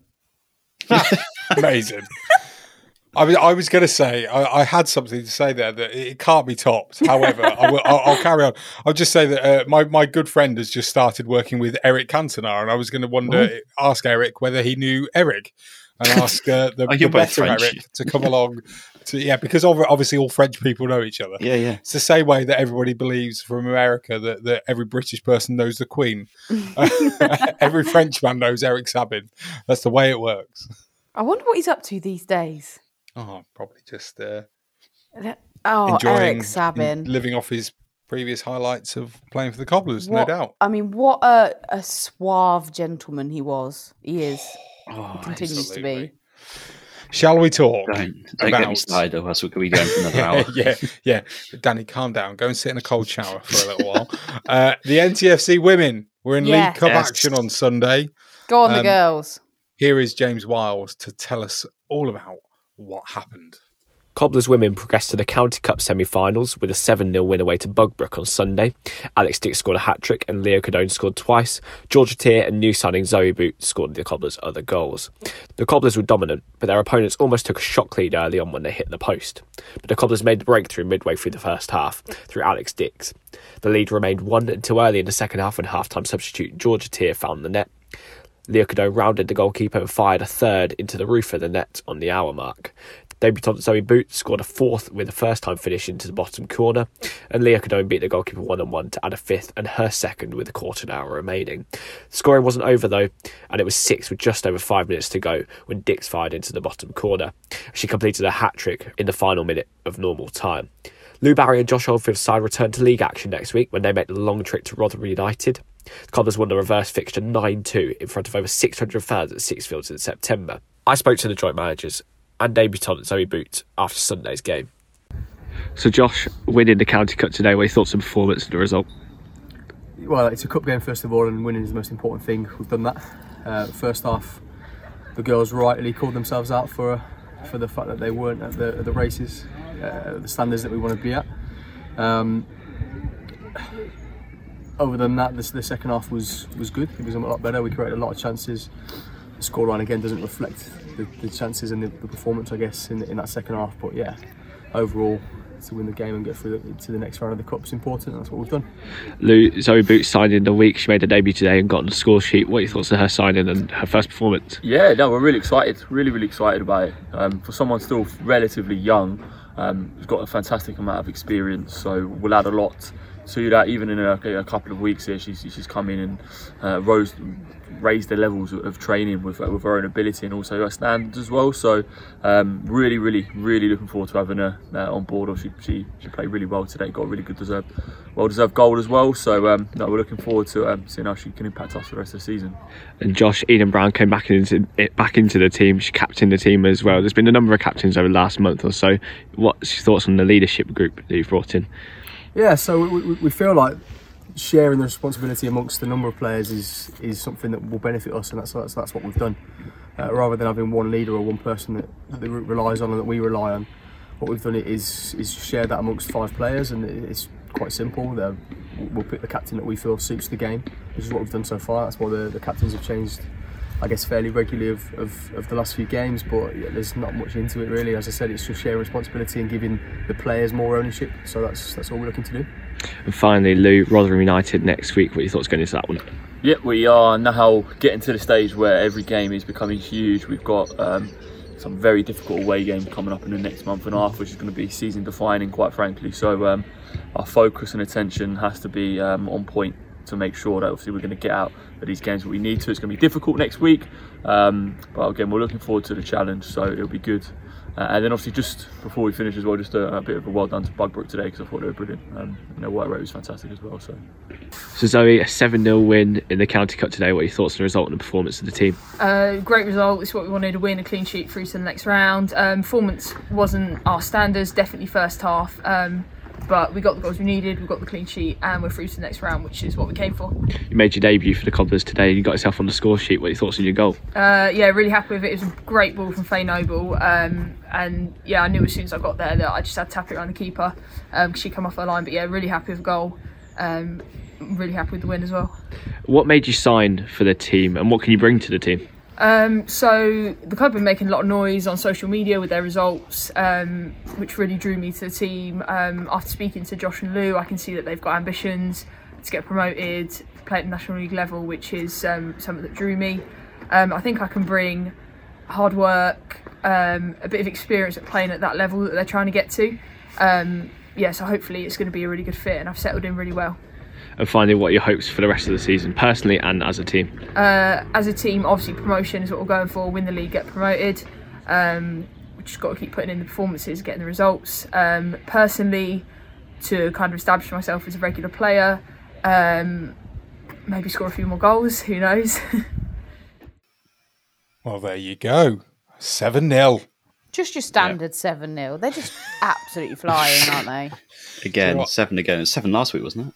Amazing. I was going to say, I had something to say there that it can't be topped. However, I'll carry on. I'll just say that my good friend has just started working with Eric Cantona, and I was going to ask Eric whether he knew Eric, and ask the you're both better French. Eric to come along. Because obviously all French people know each other. Yeah. It's the same way that everybody believes from America that every British person knows the Queen. Every Frenchman knows Eric Sabin. That's the way it works. I wonder what he's up to these days. Oh, probably just Eric enjoying Sabin. living off his previous highlights of playing for the Cobblers, no What- doubt. I mean, what a suave gentleman he was. He is. Oh, He continues to be. Shall we talk don't get me started, or else we could be going for another hour. yeah. Danny, calm down. Go and sit in a cold shower for a little while. The NTFC women were in Yes. League Cup Yes. action on Sunday. Go on, the girls. Here is James Wiles to tell us all about what happened. Cobblers women progressed to the County Cup semi-finals with a 7-0 win away to Bugbrook on Sunday. Alex Dick scored a hat-trick and Leo Cadone scored twice. Georgia Tier and new signing Zoe Boot scored the Cobblers' other goals. The Cobblers were dominant, but their opponents almost took a shock lead early on when they hit the post. But the Cobblers made the breakthrough midway through the first half, through Alex Dix. The lead remained 1 until early in the second half when half-time substitute Georgia Tier found the net. Leo Cadone rounded the goalkeeper and fired a third into the roof of the net on the hour mark. Debutant Zoe Boot scored a fourth with a first-time finish into the bottom corner, and Leo Cadone beat the goalkeeper 1-1 to add a fifth and her second with a quarter of an hour remaining. The scoring wasn't over though, and it was 6 with just over 5 minutes to go when Dix fired into the bottom corner. She completed a hat-trick in the final minute of normal time. Lou Barry and Josh Oldfield's side return to league action next week when they make the long trip to Rotherham United. The Cobblers won the reverse fixture 9-2 in front of over 600 fans at Sixfields in September. I spoke to the joint managers and debutant Zoe Boot after Sunday's game. So Josh, winning the County Cup today, what are your thoughts on performance and the result? Well, it's a cup game first of all, and winning is the most important thing. We've done that. First half, the girls rightly called themselves out for the fact that they weren't at the races, the standards that we want to be at. Other than that, the second half was good. It was a lot better. We created a lot of chances. The scoreline again doesn't reflect the chances and the performance, I guess, in that second half. But yeah, overall, to win the game and get through to the next round of the cup is important, and that's what we've done. Lou, Zoe Boot signed in the week. She made her debut today and got on the score sheet. What are your thoughts on her signing and her first performance? Yeah, no, we're really excited. Really excited about it. For someone still relatively young, who's got a fantastic amount of experience, so we'll add a lot to that. Even in a couple of weeks here, she's come in and raised the levels of training with her own ability and also her standards as well. So really looking forward to having her on board. She played really well today, got a really good well-deserved goal as well. So no, we're looking forward to seeing how she can impact us the rest of the season. And Josh, Eden Brown came back into the team. She captained the team as well. There's been a number of captains over the last month or so. What's your thoughts on the leadership group that you've brought in? Yeah, so we feel like sharing the responsibility amongst the number of players is something that will benefit us, and that's what we've done. Rather than having one leader or one person that the group relies on and that we rely on, what we've done is share that amongst 5 players, and it's quite simple. We'll pick the captain that we feel suits the game, which is what we've done so far. That's why the captains have changed, I guess, fairly regularly of the last few games, but yeah, there's not much into it really. As I said, it's just sharing responsibility and giving the players more ownership, so that's all we're looking to do. And finally, Lou, Rotherham United next week. What are your thoughts going into that one? Yeah, we are now getting to the stage where every game is becoming huge. We've got some very difficult away games coming up in the next month and a half, which is going to be season defining, quite frankly. So our focus and attention has to be on point to make sure that obviously we're going to get out of these games that we need to. It's going to be difficult next week, but again, we're looking forward to the challenge, so it'll be good. And then obviously, just before we finish as well, just a bit of a well done to Bugbrook today, because I thought they were brilliant. White rate was fantastic as well. So Zoe, a 7-0 win in the County Cup today. What are your thoughts on the result and the performance of the team? Great result. It's what we wanted to win, a clean sheet through to the next round. Performance wasn't our standards, definitely first half. But we got the goals we needed, we got the clean sheet, and we're through to the next round, which is what we came for. You made your debut for the Cobblers today. You got yourself on the score sheet. What are your thoughts on your goal? Yeah, really happy with it. It was a great ball from Faye Noble, and yeah, I knew as soon as I got there that I just had to tap it around the keeper because she come off her line. But yeah, really happy with the goal. Really happy with the win as well. What made you sign for the team, and what can you bring to the team? So the club have been making a lot of noise on social media with their results, which really drew me to the team. After speaking to Josh and Lou, I can see that they've got ambitions to get promoted, play at the National League level, which is something that drew me. I think I can bring hard work, a bit of experience at playing at that level that they're trying to get to. So hopefully it's going to be a really good fit, and I've settled in really well. And finally, what are your hopes for the rest of the season, personally and as a team? As a team, obviously promotion is what we're going for. Win the league, get promoted. We've just got to keep putting in the performances, getting the results. Personally, to kind of establish myself as a regular player, maybe score a few more goals. Who knows? Well, there you go. 7-0. Just your standard 7-0. They're just absolutely flying, aren't they? Again, 7 again. It was 7 last week, wasn't it?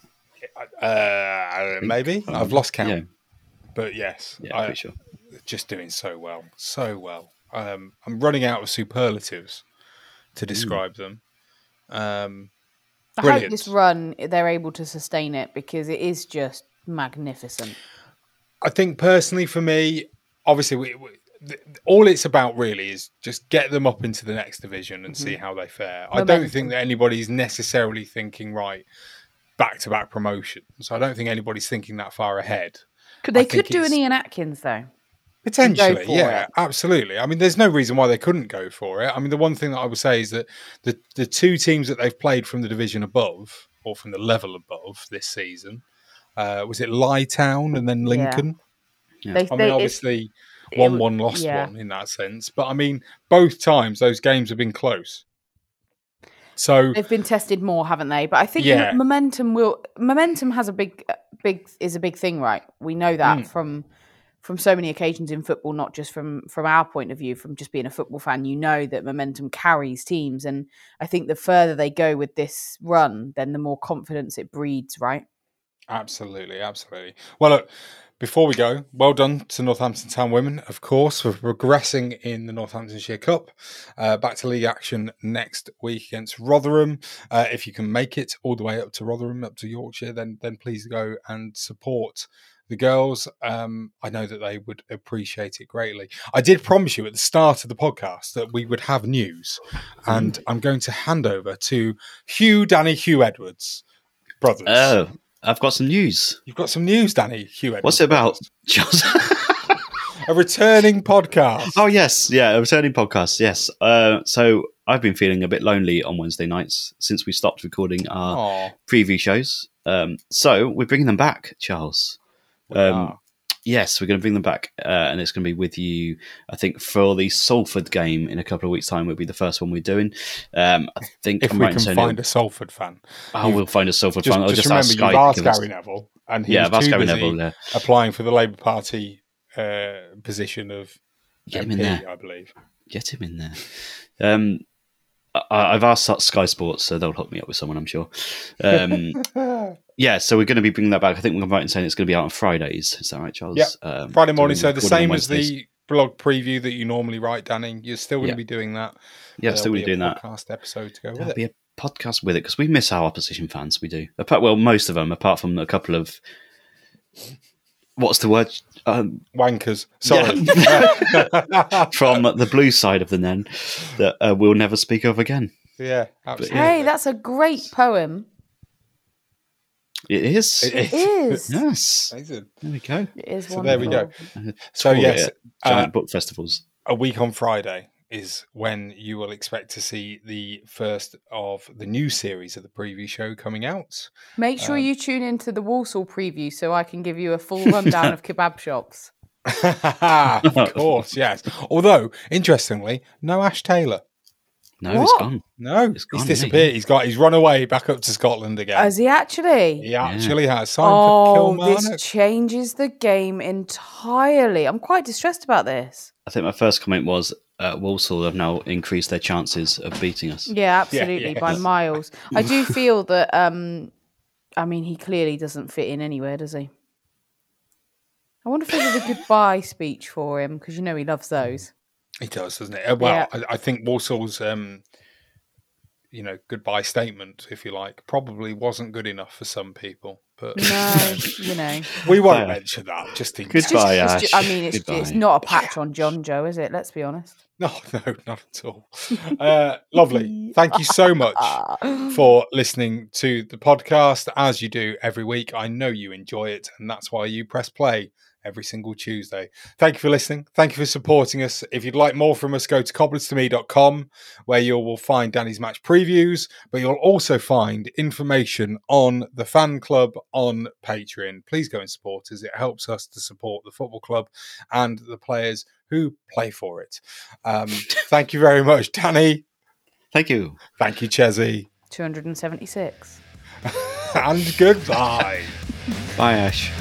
Maybe. I've lost count. Yeah. But yes, Yeah, I'm pretty sure. Just doing so well. So well. I'm running out of superlatives to describe them. I Brilliant. hope this run, they're able to sustain it, because it is just magnificent. I think personally for me, obviously, all it's about really is just get them up into the next division and see how they fare. I don't think that anybody's necessarily thinking, right, back-to-back promotions. I don't think anybody's thinking that far ahead. They could do an Ian Atkins, though. Potentially, yeah, absolutely. I mean, there's no reason why they couldn't go for it. I mean, the one thing that I would say is that the 2 teams that they've played from the division above, or from the level above this season, was it Lytown and then Lincoln? Yeah. I mean, obviously, 1-1 lost one in that sense. But, I mean, both times those games have been close. So they've been tested more, haven't they? But I think momentum has a big thing, right? We know that from so many occasions in football, not just from our point of view, from just being a football fan. You know that momentum carries teams, and I think the further they go with this run, then the more confidence it breeds, right? Absolutely. Well, look, before we go, well done to Northampton Town women, of course, for progressing in the Northamptonshire Cup. Back to league action next week against Rotherham. If you can make it all the way up to Rotherham, up to Yorkshire, then please go and support the girls. I know that they would appreciate it greatly. I did promise you at the start of the podcast that we would have news, and I'm going to hand over to Hugh Edwards, brothers. Oh, I've got some news. You've got some news, Danny Hugh Edwards. What's it about, A returning podcast. Oh, yes. Yeah, a returning podcast, yes. So I've been feeling a bit lonely on Wednesday nights since we stopped recording our preview shows. So we're bringing them back, Charles. Yes, we're going to bring them back, and it's going to be with you, I think, for the Salford game in a couple of weeks' time will be the first one we're doing. I think if we can find a Salford fan. We'll find a Salford fan. Just remember, you've asked Gary Neville, and he's too busy applying for the Labour Party position of Get MP, him in there. I believe. Get him in there. I've asked Sky Sports, so they'll hook me up with someone, I'm sure. Yeah, so we're going to be bringing that back. I think we're right in saying it's going to be out on Fridays. Is that right, Charles? Yeah, Friday morning. So the same as the blog preview that you normally write, Danny. You're still going to be doing that. Yeah, still going to be doing that. Podcast episode to go with it. There'll be a podcast with it because we miss our opposition fans. We do. Most of them, apart from a couple of. What's the word? Wankers. Sorry. Yeah. From the blue side of the Nen that we'll never speak of again. Yeah, absolutely. Hey, that's a great poem. It is. It is. Yes. Amazing. There we go. It is so wonderful. there we go. So yes, giant book festivals. A week on Friday is when you will expect to see the first of the new series of the preview show coming out. Make sure you tune into the Walsall preview so I can give you a full rundown of kebab shops. Of course, yes. Although, interestingly, no Ash Taylor. No, he's gone. No, he's disappeared. He's run away back up to Scotland again. Has he actually? He actually has. Signed for Kilmarnock. This changes the game entirely. I'm quite distressed about this. I think my first comment was Walsall have now increased their chances of beating us. Yeah, absolutely, by miles. I do feel that, he clearly doesn't fit in anywhere, does he? I wonder if there's a goodbye speech for him, because he loves those. He does, doesn't it? Well, yeah. I think Walsall's, goodbye statement, if you like, probably wasn't good enough for some people. But no, we won't mention that. Just in goodbye, Ash. It's not a patch on John Joe, is it? Let's be honest. No, not at all. Lovely. Thank you so much for listening to the podcast, as you do every week. I know you enjoy it, and that's why you press play every single Tuesday. Thank you for listening. Thank you for supporting us. If you'd like more from us, go to cobblerstome.com, where you will find Danny's match previews, but you'll also find information on the fan club on Patreon. Please go and support us. It helps us to support the football club and the players who play for it. Thank you very much, Danny. Thank you. Thank you, Chezzy. 276. And goodbye. Bye, Ash.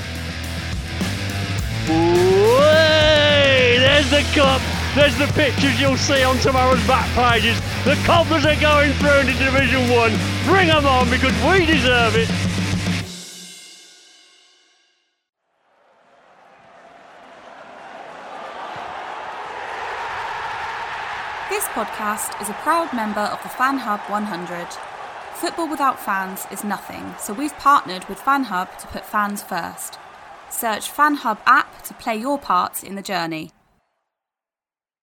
Way! There's the cup. There's the pictures you'll see on tomorrow's back pages. The Cobblers are going through into Division 1. Bring them on, because we deserve it. This podcast is a proud member of the Fan Hub 100. Football without fans is nothing, so we've partnered with Fan Hub to put fans first. Search Fan Hub app to play your part in the journey.